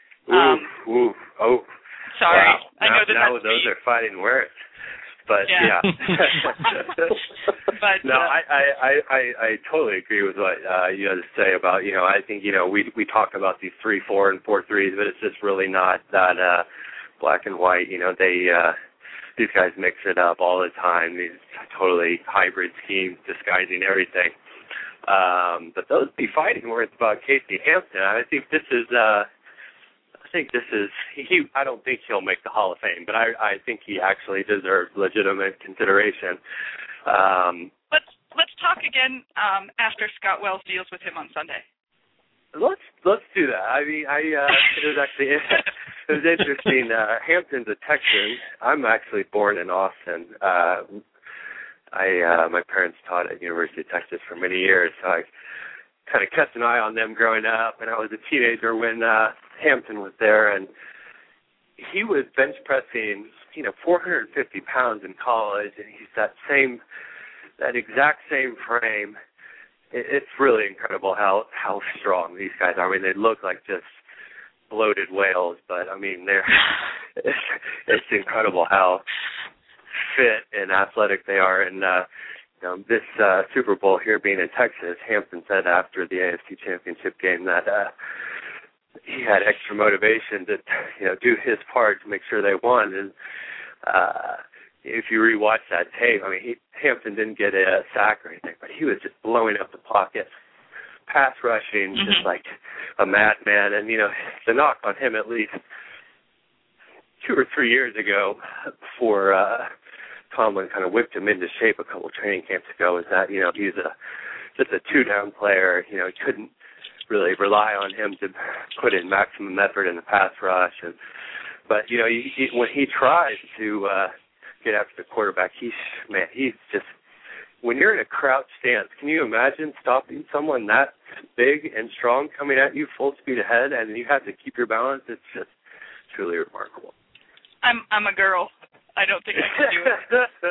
Sorry, wow. I know that now those are fighting words. But yeah. But no, I totally agree with what you had to say about I think we talk about these 3-4 and 4-3s, but it's just really not that black and white. These guys mix it up all the time. These totally hybrid schemes disguising everything. But those be fighting words about Casey Hampton. I think this is. I don't think he'll make the Hall of Fame, but I think he actually deserves legitimate consideration. Let's talk again after Scott Wells deals with him on Sunday. Let's do that. I mean, it was interesting. Hampton's a Texan. I'm actually born in Austin. My parents taught at University of Texas for many years, so I kind of kept an eye on them growing up, and I was a teenager when Hampton was there, and he was bench pressing, 450 pounds in college, and he's that exact same frame. It's really incredible how strong these guys are. I mean, they look like just bloated whales, but I mean, it's incredible how fit and athletic they are. And this Super Bowl here being in Texas, Hampton said after the AFC Championship game that he had extra motivation to do his part to make sure they won. And if you rewatch that tape, I mean, Hampton didn't get a sack or anything, but he was just blowing up the pocket, pass rushing just like a madman. And the knock on him, at least 2 or 3 years ago, before Tomlin kind of whipped him into shape a couple training camps ago, is that he's just a 2-down player. He couldn't really rely on him to put in maximum effort in the pass rush. But when he tries to get after the quarterback, he's just, when you're in a crouch stance, can you imagine stopping someone that big and strong coming at you full speed ahead, and you have to keep your balance? It's just truly remarkable. I'm a girl. I don't think I can do it.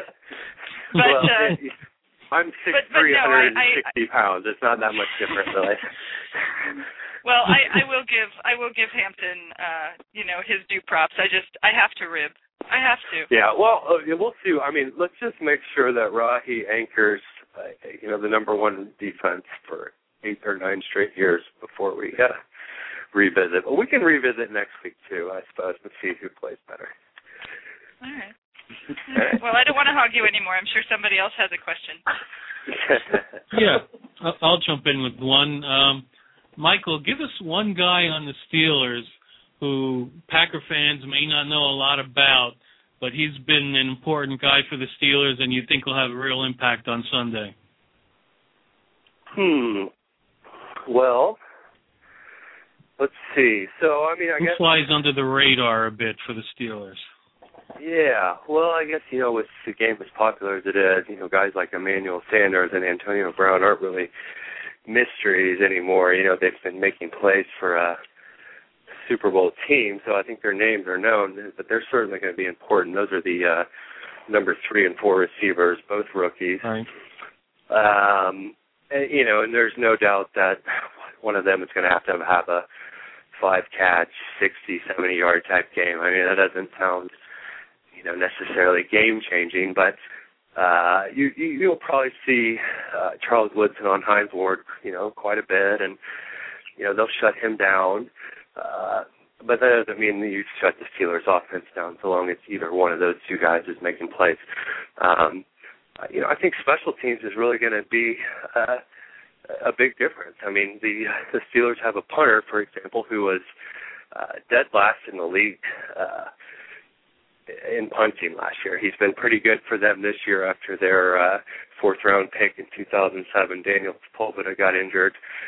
But I'm 6'3", 160 pounds. It's not that much different, really. Well, I will give Hampton his due props. I have to rib. I have to. Yeah, well, we'll see. I mean, let's just make sure that Raji anchors, the number one defense for 8 or 9 straight years before we revisit. But we can revisit next week, too, I suppose, and see who plays better. All right. Well, I don't want to hog you anymore. I'm sure somebody else has a question. Yeah, I'll jump in with one. Michael, give us one guy on the Steelers who Packer fans may not know a lot about, but he's been an important guy for the Steelers and you think will have a real impact on Sunday. Well, let's see. So, I mean, I guess... Who flies under the radar a bit for the Steelers? Yeah, well, I guess, with the game as popular as it is, guys like Emmanuel Sanders and Antonio Brown aren't really mysteries anymore. They've been making plays for a Super Bowl team, so I think their names are known, but they're certainly going to be important. Those are the number 3 and 4 receivers, both rookies. Right. And there's no doubt that one of them is going to have a 5-catch, 60, 70-yard type game. I mean, that doesn't sound, necessarily game-changing, but you'll probably see Charles Woodson on Hines Ward, quite a bit, and, they'll shut him down. But that doesn't mean that you shut the Steelers' offense down so long as either one of those two guys is making plays. I think special teams is really going to be a big difference. I mean, the Steelers have a punter, for example, who was dead last in the league in punting last year. He's been pretty good for them this year after their 4th-round pick in 2007. Daniel Sepulveda got injured.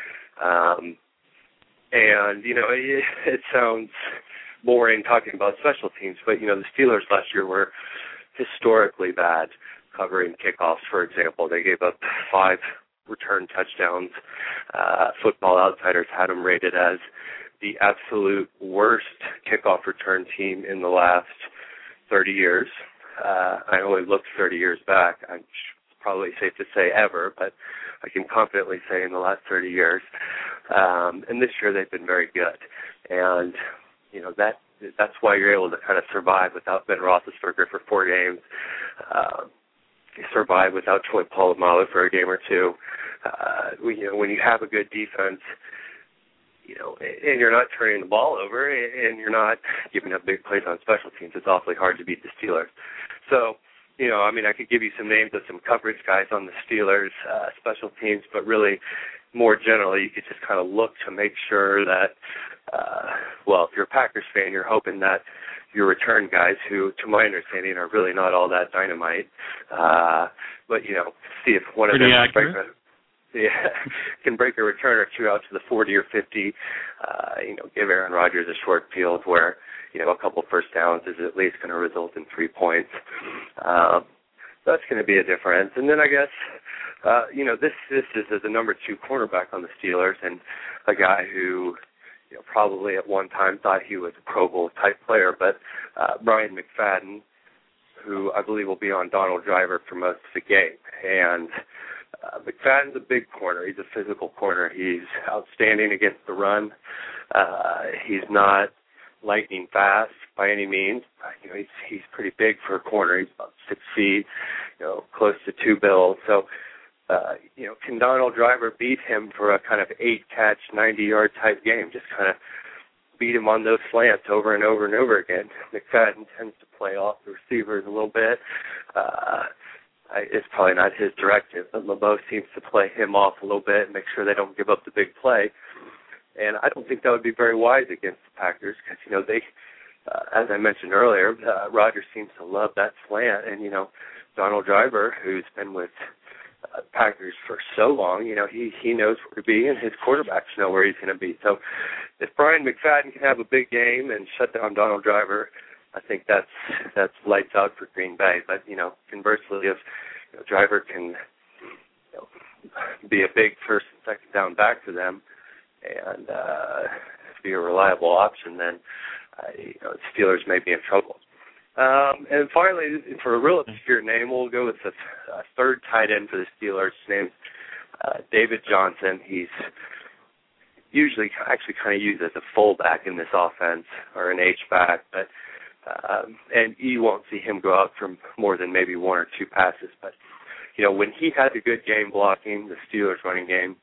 And, it sounds boring talking about special teams, but, the Steelers last year were historically bad covering kickoffs, for example. They gave up 5 return touchdowns. Football Outsiders had them rated as the absolute worst kickoff return team in the last 30 years. I only looked 30 years back. I'm probably safe to say ever, but I can confidently say in the last 30 years. And this year they've been very good. And, that's why you're able to kind of survive without Ben Roethlisberger for 4 games, survive without Troy Polamalu for a game or two. When you have a good defense, and you're not turning the ball over and you're not giving up big plays on special teams, it's awfully hard to beat the Steelers. So, I could give you some names of some coverage guys on the Steelers, special teams, but really more generally, you could just kind of look to make sure that, if you're a Packers fan, you're hoping that your return guys, who, to my understanding, are really not all that dynamite, but, see if one of them can break a return or two out to the 40 or 50, give Aaron Rodgers a short field where, a couple first downs is at least going to result in 3 points. That's going to be a difference. And then I guess, this is the number 2 cornerback on the Steelers and a guy who, probably at one time thought he was a Pro Bowl type player, but Brian McFadden, who I believe will be on Donald Driver for most of the game. And McFadden's a big corner. He's a physical corner. He's outstanding against the run. He's not lightning fast by any means. He's pretty big for a corner. He's about 6 feet, close to 2 bills. So, can Donald Driver beat him for a kind of 8-catch, 90-yard type game? Just kind of beat him on those slants over and over and over again. McFadden tends to play off the receivers a little bit. It's probably not his directive, but LeBeau seems to play him off a little bit and make sure they don't give up the big play. And I don't think that would be very wise against the Packers because, they, as I mentioned earlier, Rodgers seems to love that slant. And, Donald Driver, who's been with Packers for so long, he knows where to be, and his quarterbacks know where he's going to be. So if Brian McFadden can have a big game and shut down Donald Driver, I think that's lights out for Green Bay. But, conversely, if Driver can be a big first and second down back for them and be a reliable option, then the Steelers may be in trouble. And finally, for a real obscure name, we'll go with the third tight end for the Steelers. His name's David Johnson. He's usually actually kind of used as a fullback in this offense or an H-back, but and you won't see him go out for more than maybe 1 or 2 passes. But, when he had a good game blocking, the Steelers running game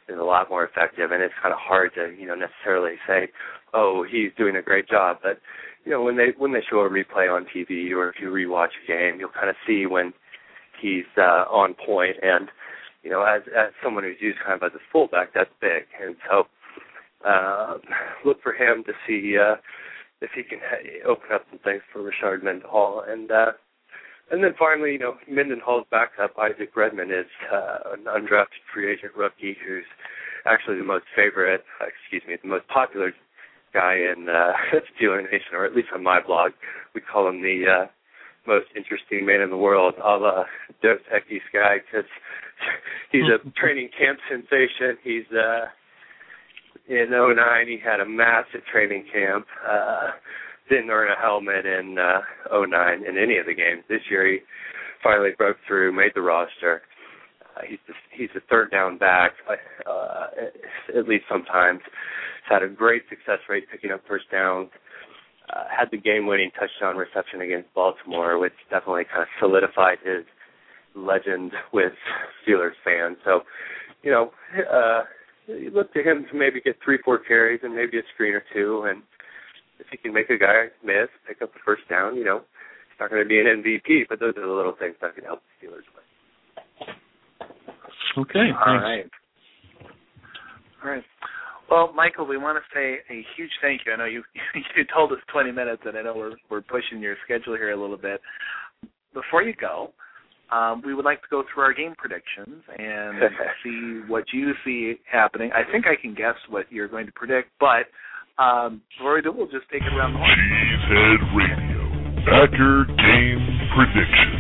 is a lot more effective, and it's kind of hard to, necessarily say, oh, he's doing a great job. But, when they show a replay on TV or if you rewatch a game, you'll kind of see when he's on point. And, as someone who's used kind of as a fullback, that's big. And so look for him to see if he can open up some things for Rashard Mendenhall. And then finally, Mendenhall's backup, Isaac Redman, is an undrafted free agent rookie who's actually the most popular guy in Steeler Nation, or at least on my blog. We call him the most interesting man in the world, a la Dos Equis guy, because he's a training camp sensation. He's in 2009, he had a massive training camp. Didn't earn a helmet in 2009 in any of the games. This year he finally broke through, made the roster. He's a third down back, at least sometimes. He's had a great success rate picking up first downs. Had the game-winning touchdown reception against Baltimore, which definitely kind of solidified his legend with Steelers fans. So, you look to him to maybe get 3-4 carries and maybe a screen or two, and if he can make a guy miss, pick up the first down, it's not going to be an MVP, but those are the little things that can help the Steelers win. Okay, All right. Well, Michael, we want to say a huge thank you. I know you told us 20 minutes, and I know we're pushing your schedule here a little bit. Before you go, we would like to go through our game predictions and see what you see happening. I think I can guess what you're going to predict, but before we do, we'll just take it around the horn. Cheesehead Radio, Packer Game Predictions.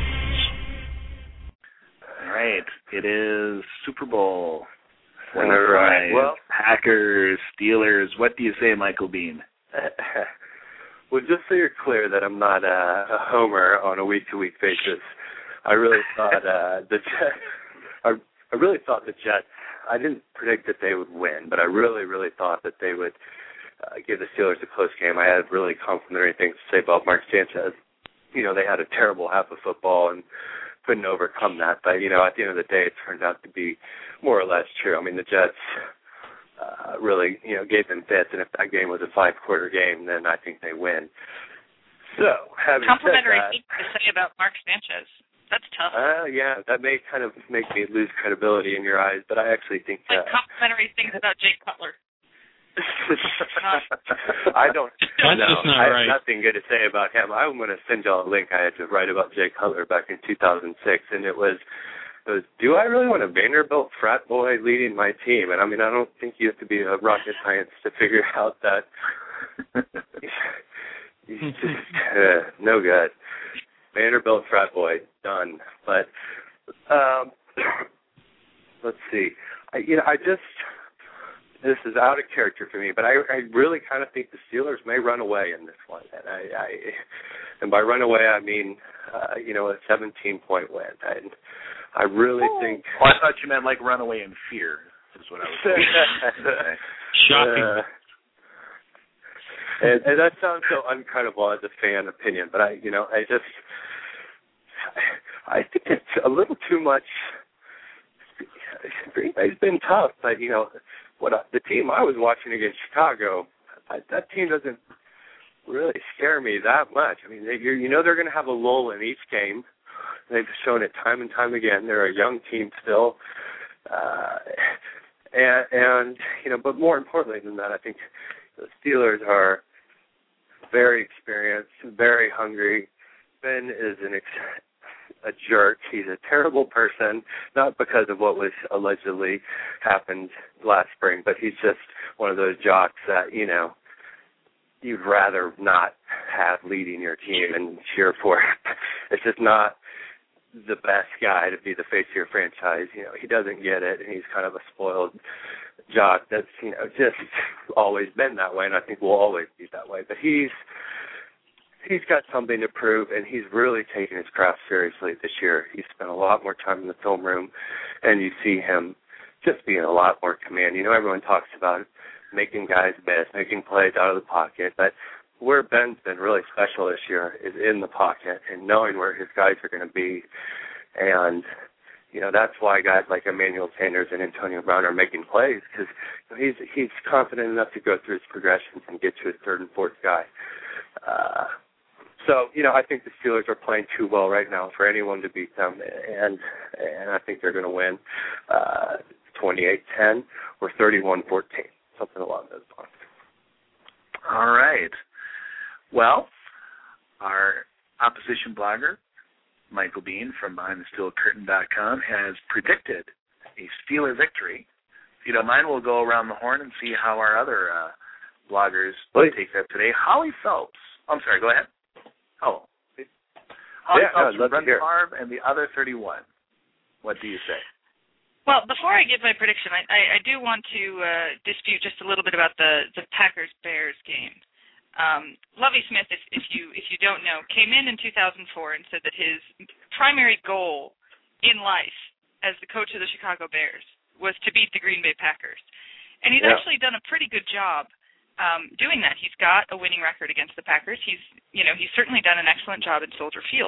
All right, it is Super Bowl. All right. Well, Packers, Steelers. What do you say, Michael Bean? Well, just so you're clear that I'm not a homer on a week-to-week basis, I really thought the Jets. I really thought the Jets. I didn't predict that they would win, but I really, really thought that they would give the Steelers a close game. I had really complimentary things to say about Mark Sanchez. They had a terrible half of football and couldn't overcome that. But, at the end of the day, it turned out to be more or less true. I mean, the Jets really, gave them fits, and if that game was a 5-quarter game, then I think they win. So, having complimentary said that, things to say about Mark Sanchez. That's tough. Yeah, that may kind of make me lose credibility in your eyes, but I actually think complimentary things about Jay Cutler. I don't. That's just not I right. have nothing good to say about him. I'm going to send y'all a link I had to write about Jay Cutler back in 2006, and it was, do I really want a Vanderbilt frat boy leading my team? And I mean, I don't think you have to be a rocket scientist to figure out that he's just no good. Vanderbilt frat boy, done. But let's see. This is out of character for me, but I really kind of think the Steelers may run away in this one. And by run away, I mean, a 17-point win. And I really think... Oh, I thought you meant like run away in fear, is what I was saying. Shocking. And that sounds so uncredible as a fan opinion, but I think it's a little too much. Green Bay's been tough, but the team I was watching against Chicago, that team doesn't really scare me that much. I mean, they're going to have a lull in each game. They've shown it time and time again. They're a young team still, but more importantly than that, I think the Steelers are very experienced, very hungry. Ben is a jerk. He's a terrible person, not because of what was allegedly happened last spring, but he's just one of those jocks that, you'd rather not have leading your team and cheer for. It's just not the best guy to be the face of your franchise. He doesn't get it, and he's kind of a spoiled jock that's, just always been that way, and I think will always be that way. But he's got something to prove, and he's really taken his craft seriously this year. He's spent a lot more time in the film room, and you see him just being a lot more command. Everyone talks about making guys miss, making plays out of the pocket, but where Ben's been really special this year is in the pocket and knowing where his guys are going to be. And, that's why guys like Emmanuel Sanders and Antonio Brown are making plays, because he's confident enough to go through his progressions and get to his third and fourth guy. So, I think the Steelers are playing too well right now for anyone to beat them, and I think they're going to win 28-10 or 31-14, something along those lines. All right. Well, our opposition blogger, Michael Bean from BehindTheSteelCurtain.com, has predicted a Steeler victory. If you don't mind, we'll go around the horn and see how our other bloggers take that today. Holly Phelps. I'm sorry, go ahead. Oh. Holly Phelps from Brent Favre and the other 31. What do you say? Well, before I give my prediction, I do want to dispute just a little bit about the Packers-Bears game. Lovie Smith, if you don't know, came in 2004 and said that his primary goal in life as the coach of the Chicago Bears was to beat the Green Bay Packers. And he's actually done a pretty good job doing that. He's got a winning record against the Packers. He's certainly done an excellent job at Soldier Field.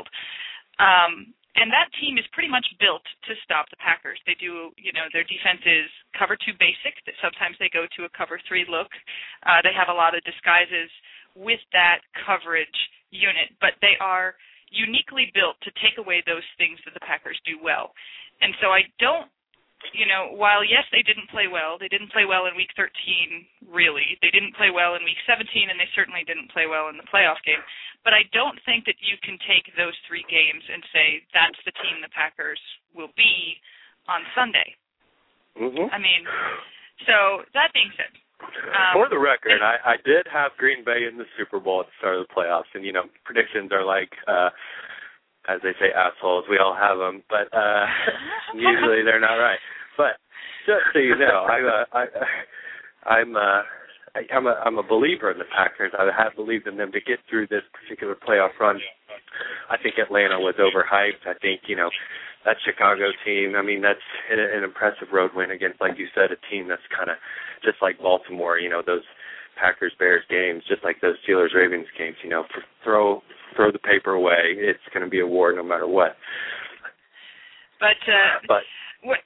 And that team is pretty much built to stop the Packers. They do, their defense is cover 2 basic. Sometimes they go to a cover 3 look. They have a lot of disguises with that coverage unit, but they are uniquely built to take away those things that the Packers do well. And so I don't, while yes, they didn't play well. They didn't play well in Week 13, really. They didn't play well in Week 17, and they certainly didn't play well in the playoff game. But I don't think that you can take those 3 games and say that's the team the Packers will be on Sunday. Mm-hmm. I mean, so that being said. For the record, I did have Green Bay in the Super Bowl at the start of the playoffs, and, predictions are like, as they say, assholes. We all have them, but usually they're not right. But just so you know, I'm a believer in the Packers. I have believed in them to get through this particular playoff run. I think Atlanta was overhyped. I think, that Chicago team, that's an impressive road win against, like you said, a team that's kind of just like Baltimore, those Packers-Bears games, just like those Steelers-Ravens games, throw the paper away. It's going to be a war no matter what. But what,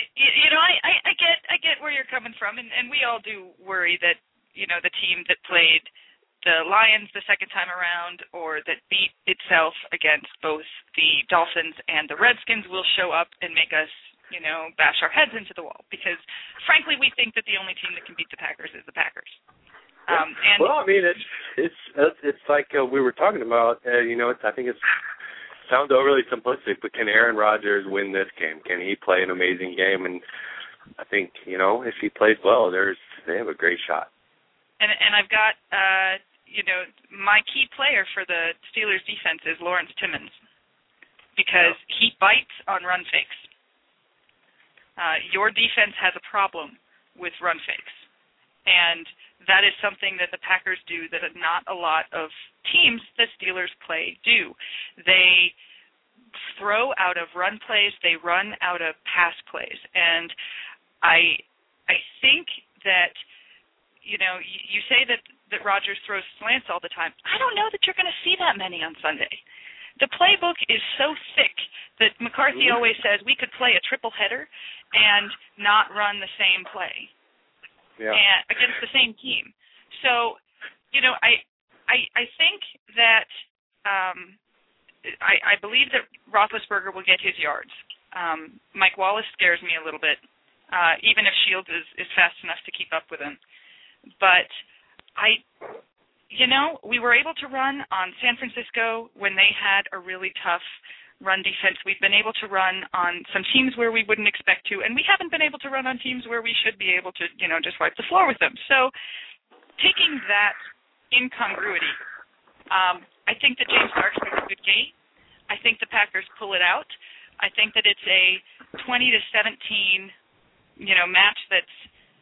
I get where you're coming from, and we all do worry that, the team that played the Lions the second time around or that beat itself against both the Dolphins and the Redskins will show up and make us, bash our heads into the wall, because frankly we think that the only team that can beat the Packers is the Packers. And it's like we were talking about, I think it sounds overly simplistic, but can Aaron Rodgers win this game? Can he play an amazing game? And I think, if he plays well, they have a great shot. And I've got, my key player for the Steelers defense is Lawrence Timmons, because he bites on run fakes. Your defense has a problem with run fakes, and that is something that the Packers do that not a lot of teams that Steelers play do. They throw out of run plays, they run out of pass plays, and I think that, you say that Rodgers throws slants all the time. I don't know that you're going to see that many on Sunday. The playbook is so thick that McCarthy always says we could play a triple header and not run the same play against the same team. So, I think that I believe that Roethlisberger will get his yards. Mike Wallace scares me a little bit, even if Shields is fast enough to keep up with him. But we were able to run on San Francisco when they had a really tough run defense. We've been able to run on some teams where we wouldn't expect to, and we haven't been able to run on teams where we should be able to, just wipe the floor with them. So taking that incongruity, I think that James Starks has a good game. I think the Packers pull it out. I think that it's a 20-17, match that's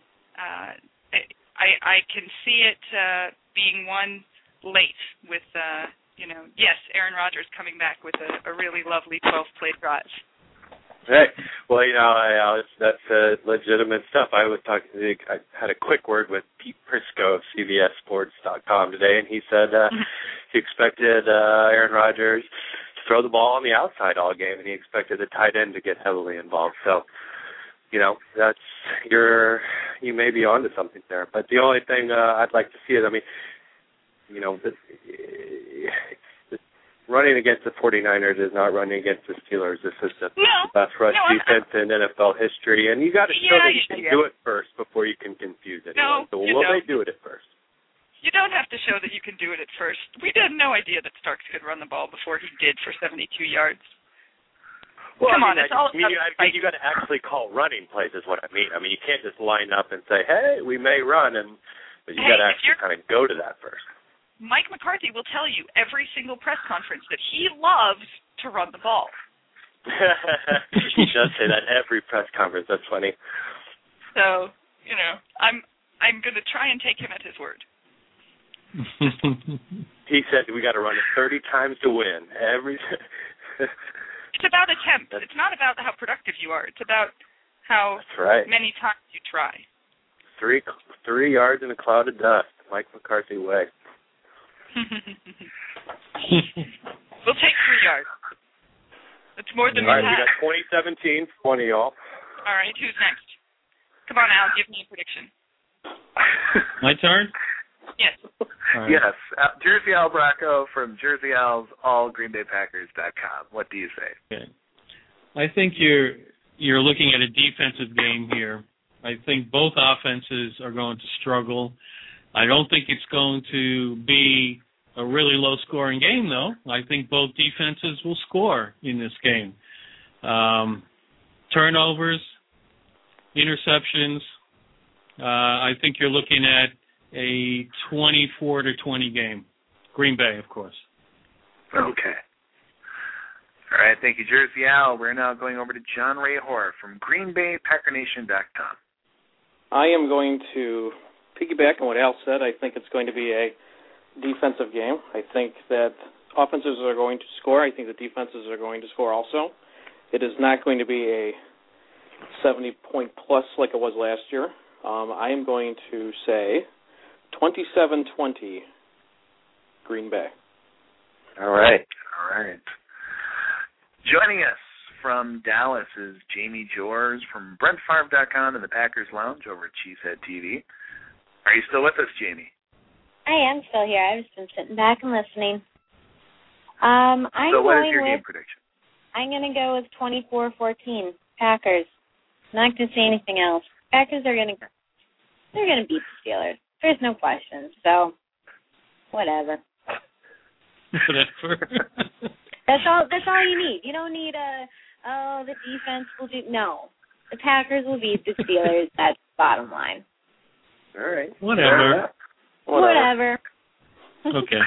I can see it being won late with, yes, Aaron Rodgers coming back with a really lovely 12-play drive. Hey, well, that's legitimate stuff. I had a quick word with Pete Prisco of CBSSports.com today, and he said he expected Aaron Rodgers throw the ball on the outside all game, and he expected the tight end to get heavily involved. So, you may be onto something there. But the only thing I'd like to see is, running against the 49ers is not running against the Steelers. This is the best rush defense in NFL history, and you got to show that you can do it first before you can confuse anyone. So will they do it at first? You don't have to show that you can do it at first. We had no idea that Starks could run the ball before he did for 72 yards. Well, Come on, it's all about you got to actually call running plays is what I mean. You can't just line up and say, hey, we may run, but you got to actually kind of go to that first. Mike McCarthy will tell you every single press conference that he loves to run the ball. He does say that every press conference. That's funny. So, I'm going to try and take him at his word. He said we got to run it 30 times to win. It's about attempt. It's not about how productive you are. It's about how many times you try. 3 yards in a cloud of dust. Mike McCarthy way. We'll take 3 yards. That's more than we have. We got 2017, 20 y'all. All right, who's next? Come on, Al, give me a prediction. My turn? Yes. Right. Yes. Jersey Al Bracco from Jersey Al's allgreenbaypackers.com. What do you say? Okay. I think you're looking at a defensive game here. I think both offenses are going to struggle. I don't think it's going to be a really low-scoring game, though. I think both defenses will score in this game. Turnovers, interceptions. I think you're looking at a 24-20 game. Green Bay, of course. Okay. All right, thank you, Jersey Al. We're now going over to John Ray Hoare from GreenBayPackerNation.com. I am going to piggyback on what Al said. I think it's going to be a defensive game. I think that offenses are going to score. I think the defenses are going to score also. It is not going to be a 70-point plus like it was last year. I am going to say 27-20 Green Bay. All right. Joining us from Dallas is Jamie Jors from BrentFarm.com and the Packers Lounge over at Cheesehead TV. Are you still with us, Jamie? I am still here. I've just been sitting back and listening. So what is your game prediction? I'm going to go with 24-14 Packers. Not going to say anything else. Packers are going to beat the Steelers. There's no question. So, whatever. That's all you need. You don't need the defense will do. No. The Packers will beat the Steelers. That's the bottom line. All right. Whatever. Okay.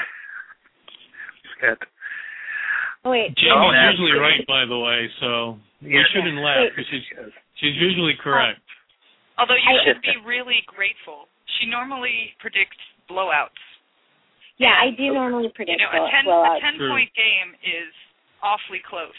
Oh, wait. Jamie's usually right, by the way, so we shouldn't laugh because she's usually correct. Although you should be really grateful. She normally predicts blowouts. Yeah, I do normally predict blowouts. A 10-point game is awfully close.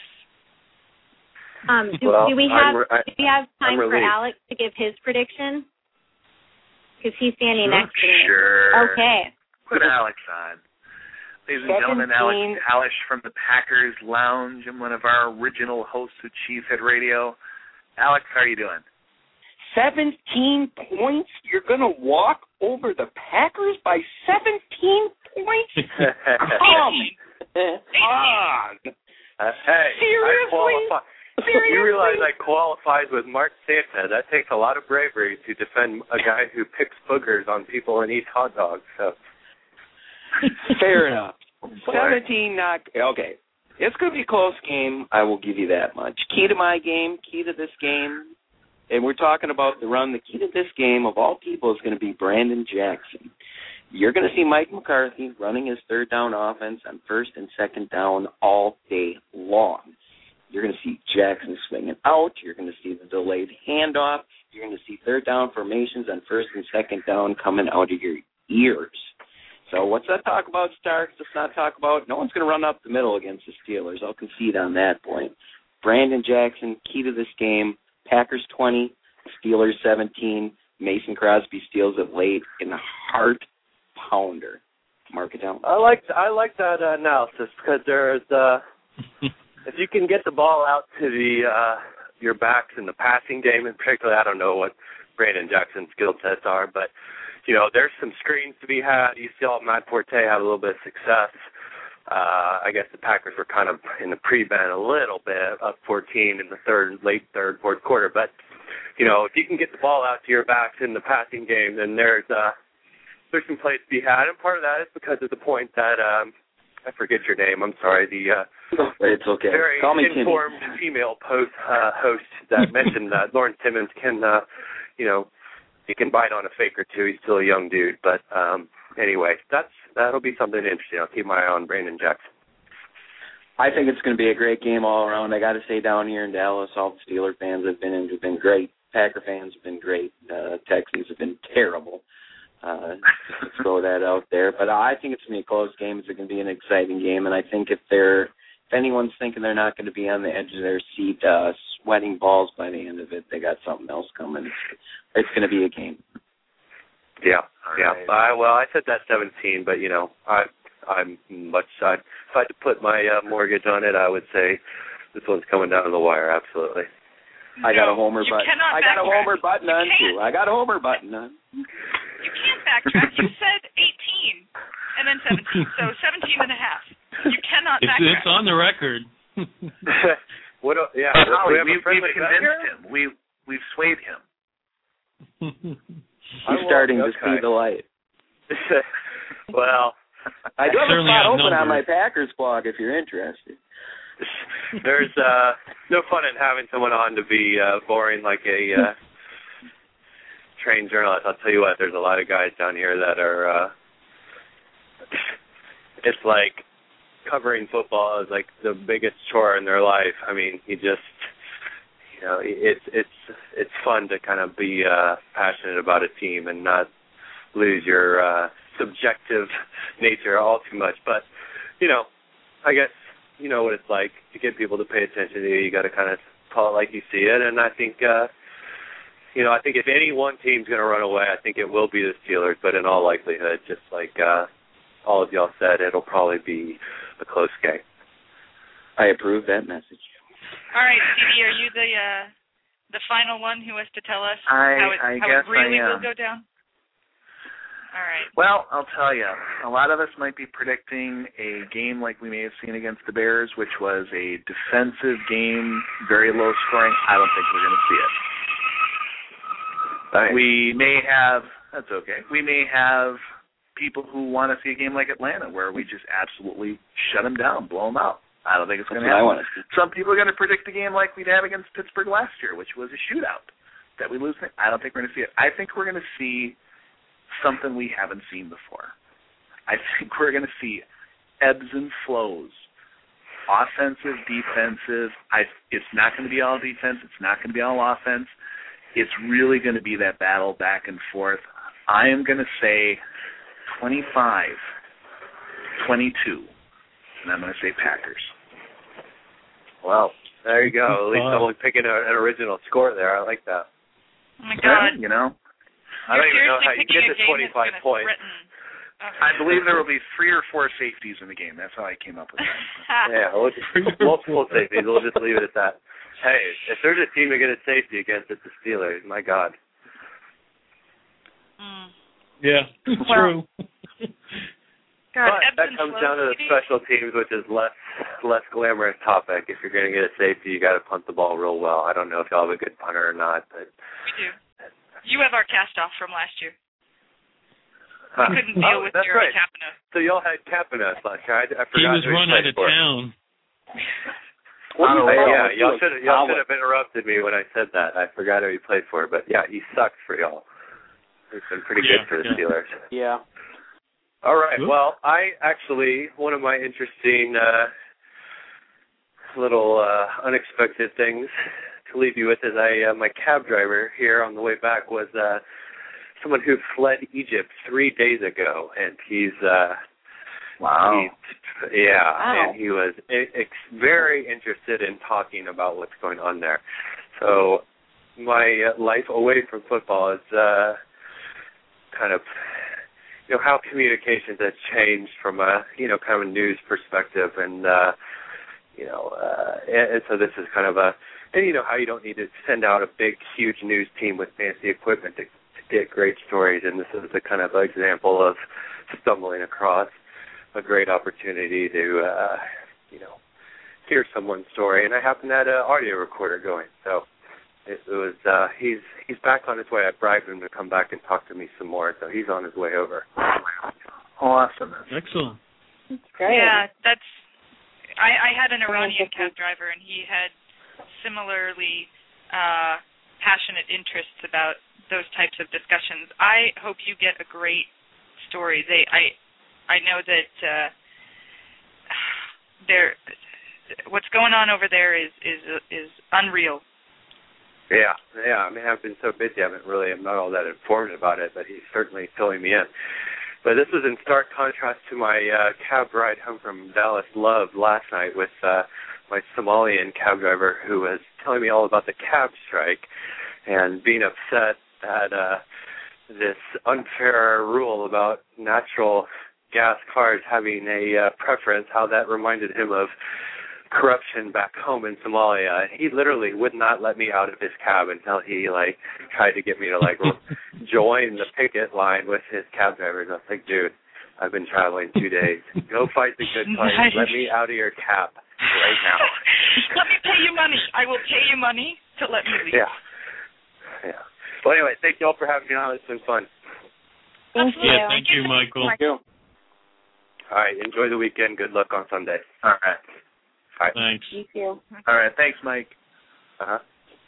Do we have time for Alex to give his prediction? Because he's standing next to me. Sure. Okay. Put Alex on. Ladies and gentlemen, Alex from the Packers Lounge and one of our original hosts of Cheesehead Radio. Alex, how are you doing? 17 points? You're going to walk over the Packers by 17 points? Come on. Hey, seriously? You realize I qualified with Mark Santa. That takes a lot of bravery to defend a guy who picks boogers on people and eats hot dogs. So. Fair enough. 17 not okay. It's going to be a close game. I will give you that much. Key to this game, and we're talking about the run. The key to this game, of all people, is going to be Brandon Jackson. You're going to see Mike McCarthy running his third down offense on first and second down all day long. You're going to see Jackson swinging out. You're going to see the delayed handoff. You're going to see third down formations on first and second down coming out of your ears. So what's that talk about, Starks? Let's not talk about. No one's going to run up the middle against the Steelers. I'll concede on that point. Brandon Jackson, key to this game. Packers 20, Steelers 17. Mason Crosby steals it late in a heart pounder. Mark it down. I like that analysis because there's if you can get the ball out to the your backs in the passing game in particular, I don't know what Brandon Jackson's skill sets are, but, there's some screens to be had. You saw Matt Forte have a little bit of success. I guess the Packers were kind of in the pre-ban a little bit, up 14 in the late third, fourth quarter. But, if you can get the ball out to your backs in the passing game, then there's some plays to be had. And part of that is because of the point that, I forget your name, I'm sorry, it's okay. Very Call me informed Timmy. female host that mentioned that Lawrence Timmons can, he can bite on a fake or two. He's still a young dude. But anyway, that'll be something interesting. I'll keep my eye on Brandon Jackson. I think it's going to be a great game all around. I got to say, down here in Dallas, all the Steeler fans have been great. Packer fans have been great. Texans have been terrible. Let's throw that out there. But I think it's going to be a close game. It's going to be an exciting game. And I think if anyone's thinking they're not going to be on the edge of their seat sweating balls by the end of it, they got something else coming. It's going to be a game. Yeah, yeah. Right. I said that 17, but, I'm much side. If I had to put my mortgage on it, I would say this one's coming down to the wire, absolutely. No, I got a homer button. I got a homer button on, too. I got a homer button on. You can't backtrack. You said 18 and then 17, so 17 and a half. You cannot backtrack. It's on the record. We've convinced him. We've swayed him. He's starting to see the light. Well, I do have a spot open on my Packers blog if you're interested. There's no fun in having someone on to be boring like a trained journalist. I'll tell you what, there's a lot of guys down here that are it's like covering football is like the biggest chore in their life. I mean, it's fun to kind of be passionate about a team and not lose your subjective nature all too much. But, I guess you know what it's like to get people to pay attention to you. You got to kind of call it like you see it. And I think, I think if any one team's going to run away, I think it will be the Steelers. But in all likelihood, just like all of y'all said, it'll probably be a close game. I approve that message. All right, Stevie, are you the final one who has to tell us how it really will go down? All right. Well, I'll tell you, a lot of us might be predicting a game like we may have seen against the Bears, which was a defensive game, very low scoring. I don't think we're going to see it. Thanks. We may have, that's okay, we may have people who want to see a game like Atlanta where we just absolutely shut them down, blow them out. I don't think it's going to happen. Some people are going to predict a game like we'd have against Pittsburgh last year, which was a shootout that we lose. I don't think we're going to see it. I think we're going to see something we haven't seen before. I think we're going to see ebbs and flows, offensive, defensive. It's not going to be all defense. It's not going to be all offense. It's really going to be that battle back and forth. I am going to say 25-22, and I'm going to say Packers. Wow, there you go. At least someone picking an original score there. I like that. Oh, my God. I don't even know how you get to 25 points. I believe there will be 3 or 4 safeties in the game. That's how I came up with that. Yeah, multiple safeties. We'll just leave it at that. Hey, if there's a team to get a safety against, it's the Steelers. My God. Yeah, it's true. God, but that comes down to the special teams, which is less glamorous topic. If you're going to get a safety, you got to punt the ball real well. I don't know if y'all have a good punter or not, but we do. You have our cast off from last year. We couldn't deal with your Capina. So y'all had Capina last year. I forgot. He was run out of town. Y'all should have interrupted me when I said that. I forgot who he played for, but yeah, he sucked for y'all. It's been pretty good for the Steelers. Yeah. All right. Well, one of my interesting little unexpected things to leave you with is my cab driver here on the way back was someone who fled Egypt 3 days ago, and he's wow. And he was very interested in talking about what's going on there. So my life away from football is kind of how communications has changed from a kind of a news perspective, and and so this is kind of and you know how you don't need to send out a big, huge news team with fancy equipment to get great stories, and this is the kind of example of stumbling across a great opportunity to, hear someone's story. And I happen to have an audio recorder going, so it was. He's back on his way. I bribed him to come back and talk to me some more, so he's on his way over. Awesome. Excellent. That's great. Yeah, that's. I had an Iranian cab driver, and he had similarly passionate interests about those types of discussions. I hope you get a great story. I know that what's going on over there is unreal. Yeah. I mean, I've been so busy, I'm not all that informed about it, but he's certainly filling me in. But this was in stark contrast to my cab ride home from Dallas Love last night with my Somalian cab driver who was telling me all about the cab strike and being upset at this unfair rule about natural gas cars having a preference, how that reminded him of corruption back home in Somalia. He literally would not let me out of his cab until he tried to get me to join the picket line with his cab drivers. I was like, dude, I've been traveling 2 days. Go fight the good fight. Nice. Let me out of your cab right now. Let me pay you money. I will pay you money to let me leave. Yeah. Well, anyway, thank you all for having me on. It's been fun. Thank you. Yeah, thank you, Michael. Thank you. All right, enjoy the weekend. Good luck on Sunday. All right. Thanks. Thank you. All right, thanks, Mike. Uh-huh.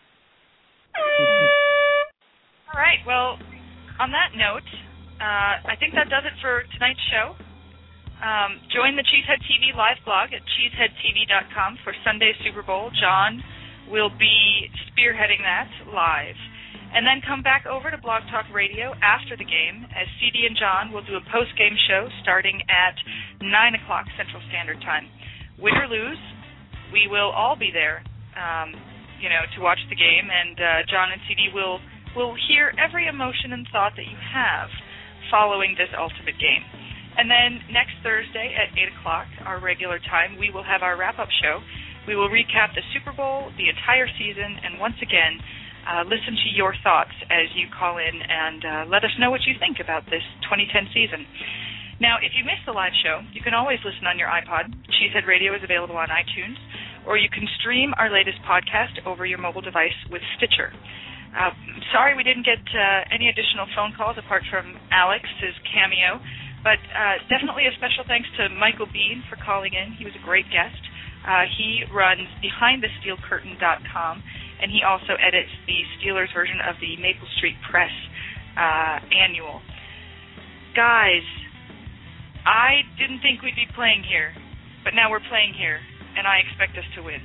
All right, well, on that note, I think that does it for tonight's show. Join the Cheesehead TV live blog at cheeseheadtv.com for Sunday's Super Bowl. John will be spearheading that live. And then come back over to Blog Talk Radio after the game as CD and John will do a post-game show starting at 9 o'clock Central Standard Time. Win or lose, we will all be there, to watch the game, and John and CD will hear every emotion and thought that you have following this ultimate game. And then next Thursday at 8 o'clock, our regular time, we will have our wrap-up show. We will recap the Super Bowl, the entire season, and once again, listen to your thoughts as you call in and let us know what you think about this 2010 season. Now, if you missed the live show, you can always listen on your iPod. Cheesehead Radio is available on iTunes, or you can stream our latest podcast over your mobile device with Stitcher. Sorry we didn't get any additional phone calls apart from Alex's cameo, but definitely a special thanks to Michael Bean for calling in. He was a great guest. He runs BehindTheSteelCurtain.com, and he also edits the Steelers version of the Maple Street Press annual. Guys, I didn't think we'd be playing here, but now we're playing here, and I expect us to win.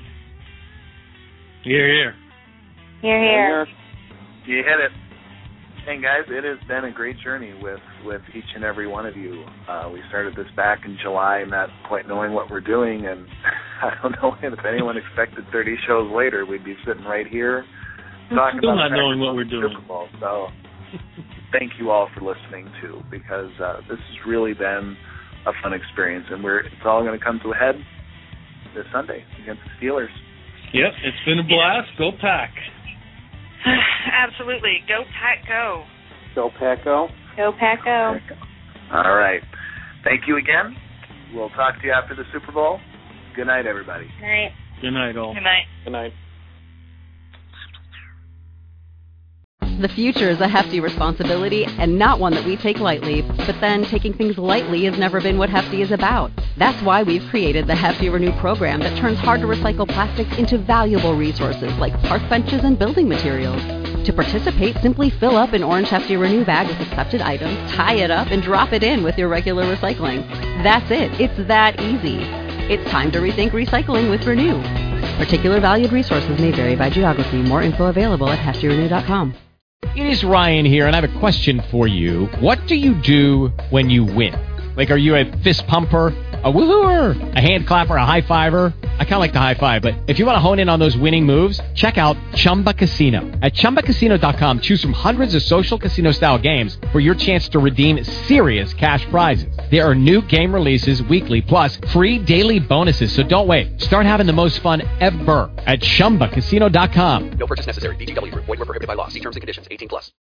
Here. Here. You hit it. And guys, it has been a great journey with each and every one of you. We started this back in July, not quite knowing what we're doing, and I don't know if anyone expected 30 shows later we'd be sitting right here talking still about not knowing what we're doing. Super Bowl. So thank you all for listening too, because this has really been a fun experience, and it's all going to come to a head this Sunday against the Steelers. Yep, it's been a blast. Go Pack. Absolutely. Go Pack, go. Go Pack, go. Go Pack, go. All right. Thank you again. We'll talk to you after the Super Bowl. Good night, everybody. Good night. Good night, all. Good night. Good night. The future is a hefty responsibility and not one that we take lightly, but then taking things lightly has never been what Hefty is about. That's why we've created the Hefty Renew program that turns hard-to-recycle plastics into valuable resources like park benches and building materials. To participate, simply fill up an orange Hefty Renew bag with accepted items, tie it up, and drop it in with your regular recycling. That's it. It's that easy. It's time to rethink recycling with Renew. Particular valued resources may vary by geography. More info available at heftyrenew.com. It is Ryan here, and I have a question for you. What do you do when you win? Like, are you a fist pumper? A woohooer, a hand clapper, a high fiver. I kind of like the high five, but if you want to hone in on those winning moves, check out Chumba Casino. At ChumbaCasino.com, choose from hundreds of social casino-style games for your chance to redeem serious cash prizes. There are new game releases weekly, plus free daily bonuses, so don't wait. Start having the most fun ever at ChumbaCasino.com. No purchase necessary. VGW Group. Void where prohibited by law. See terms and conditions. 18+.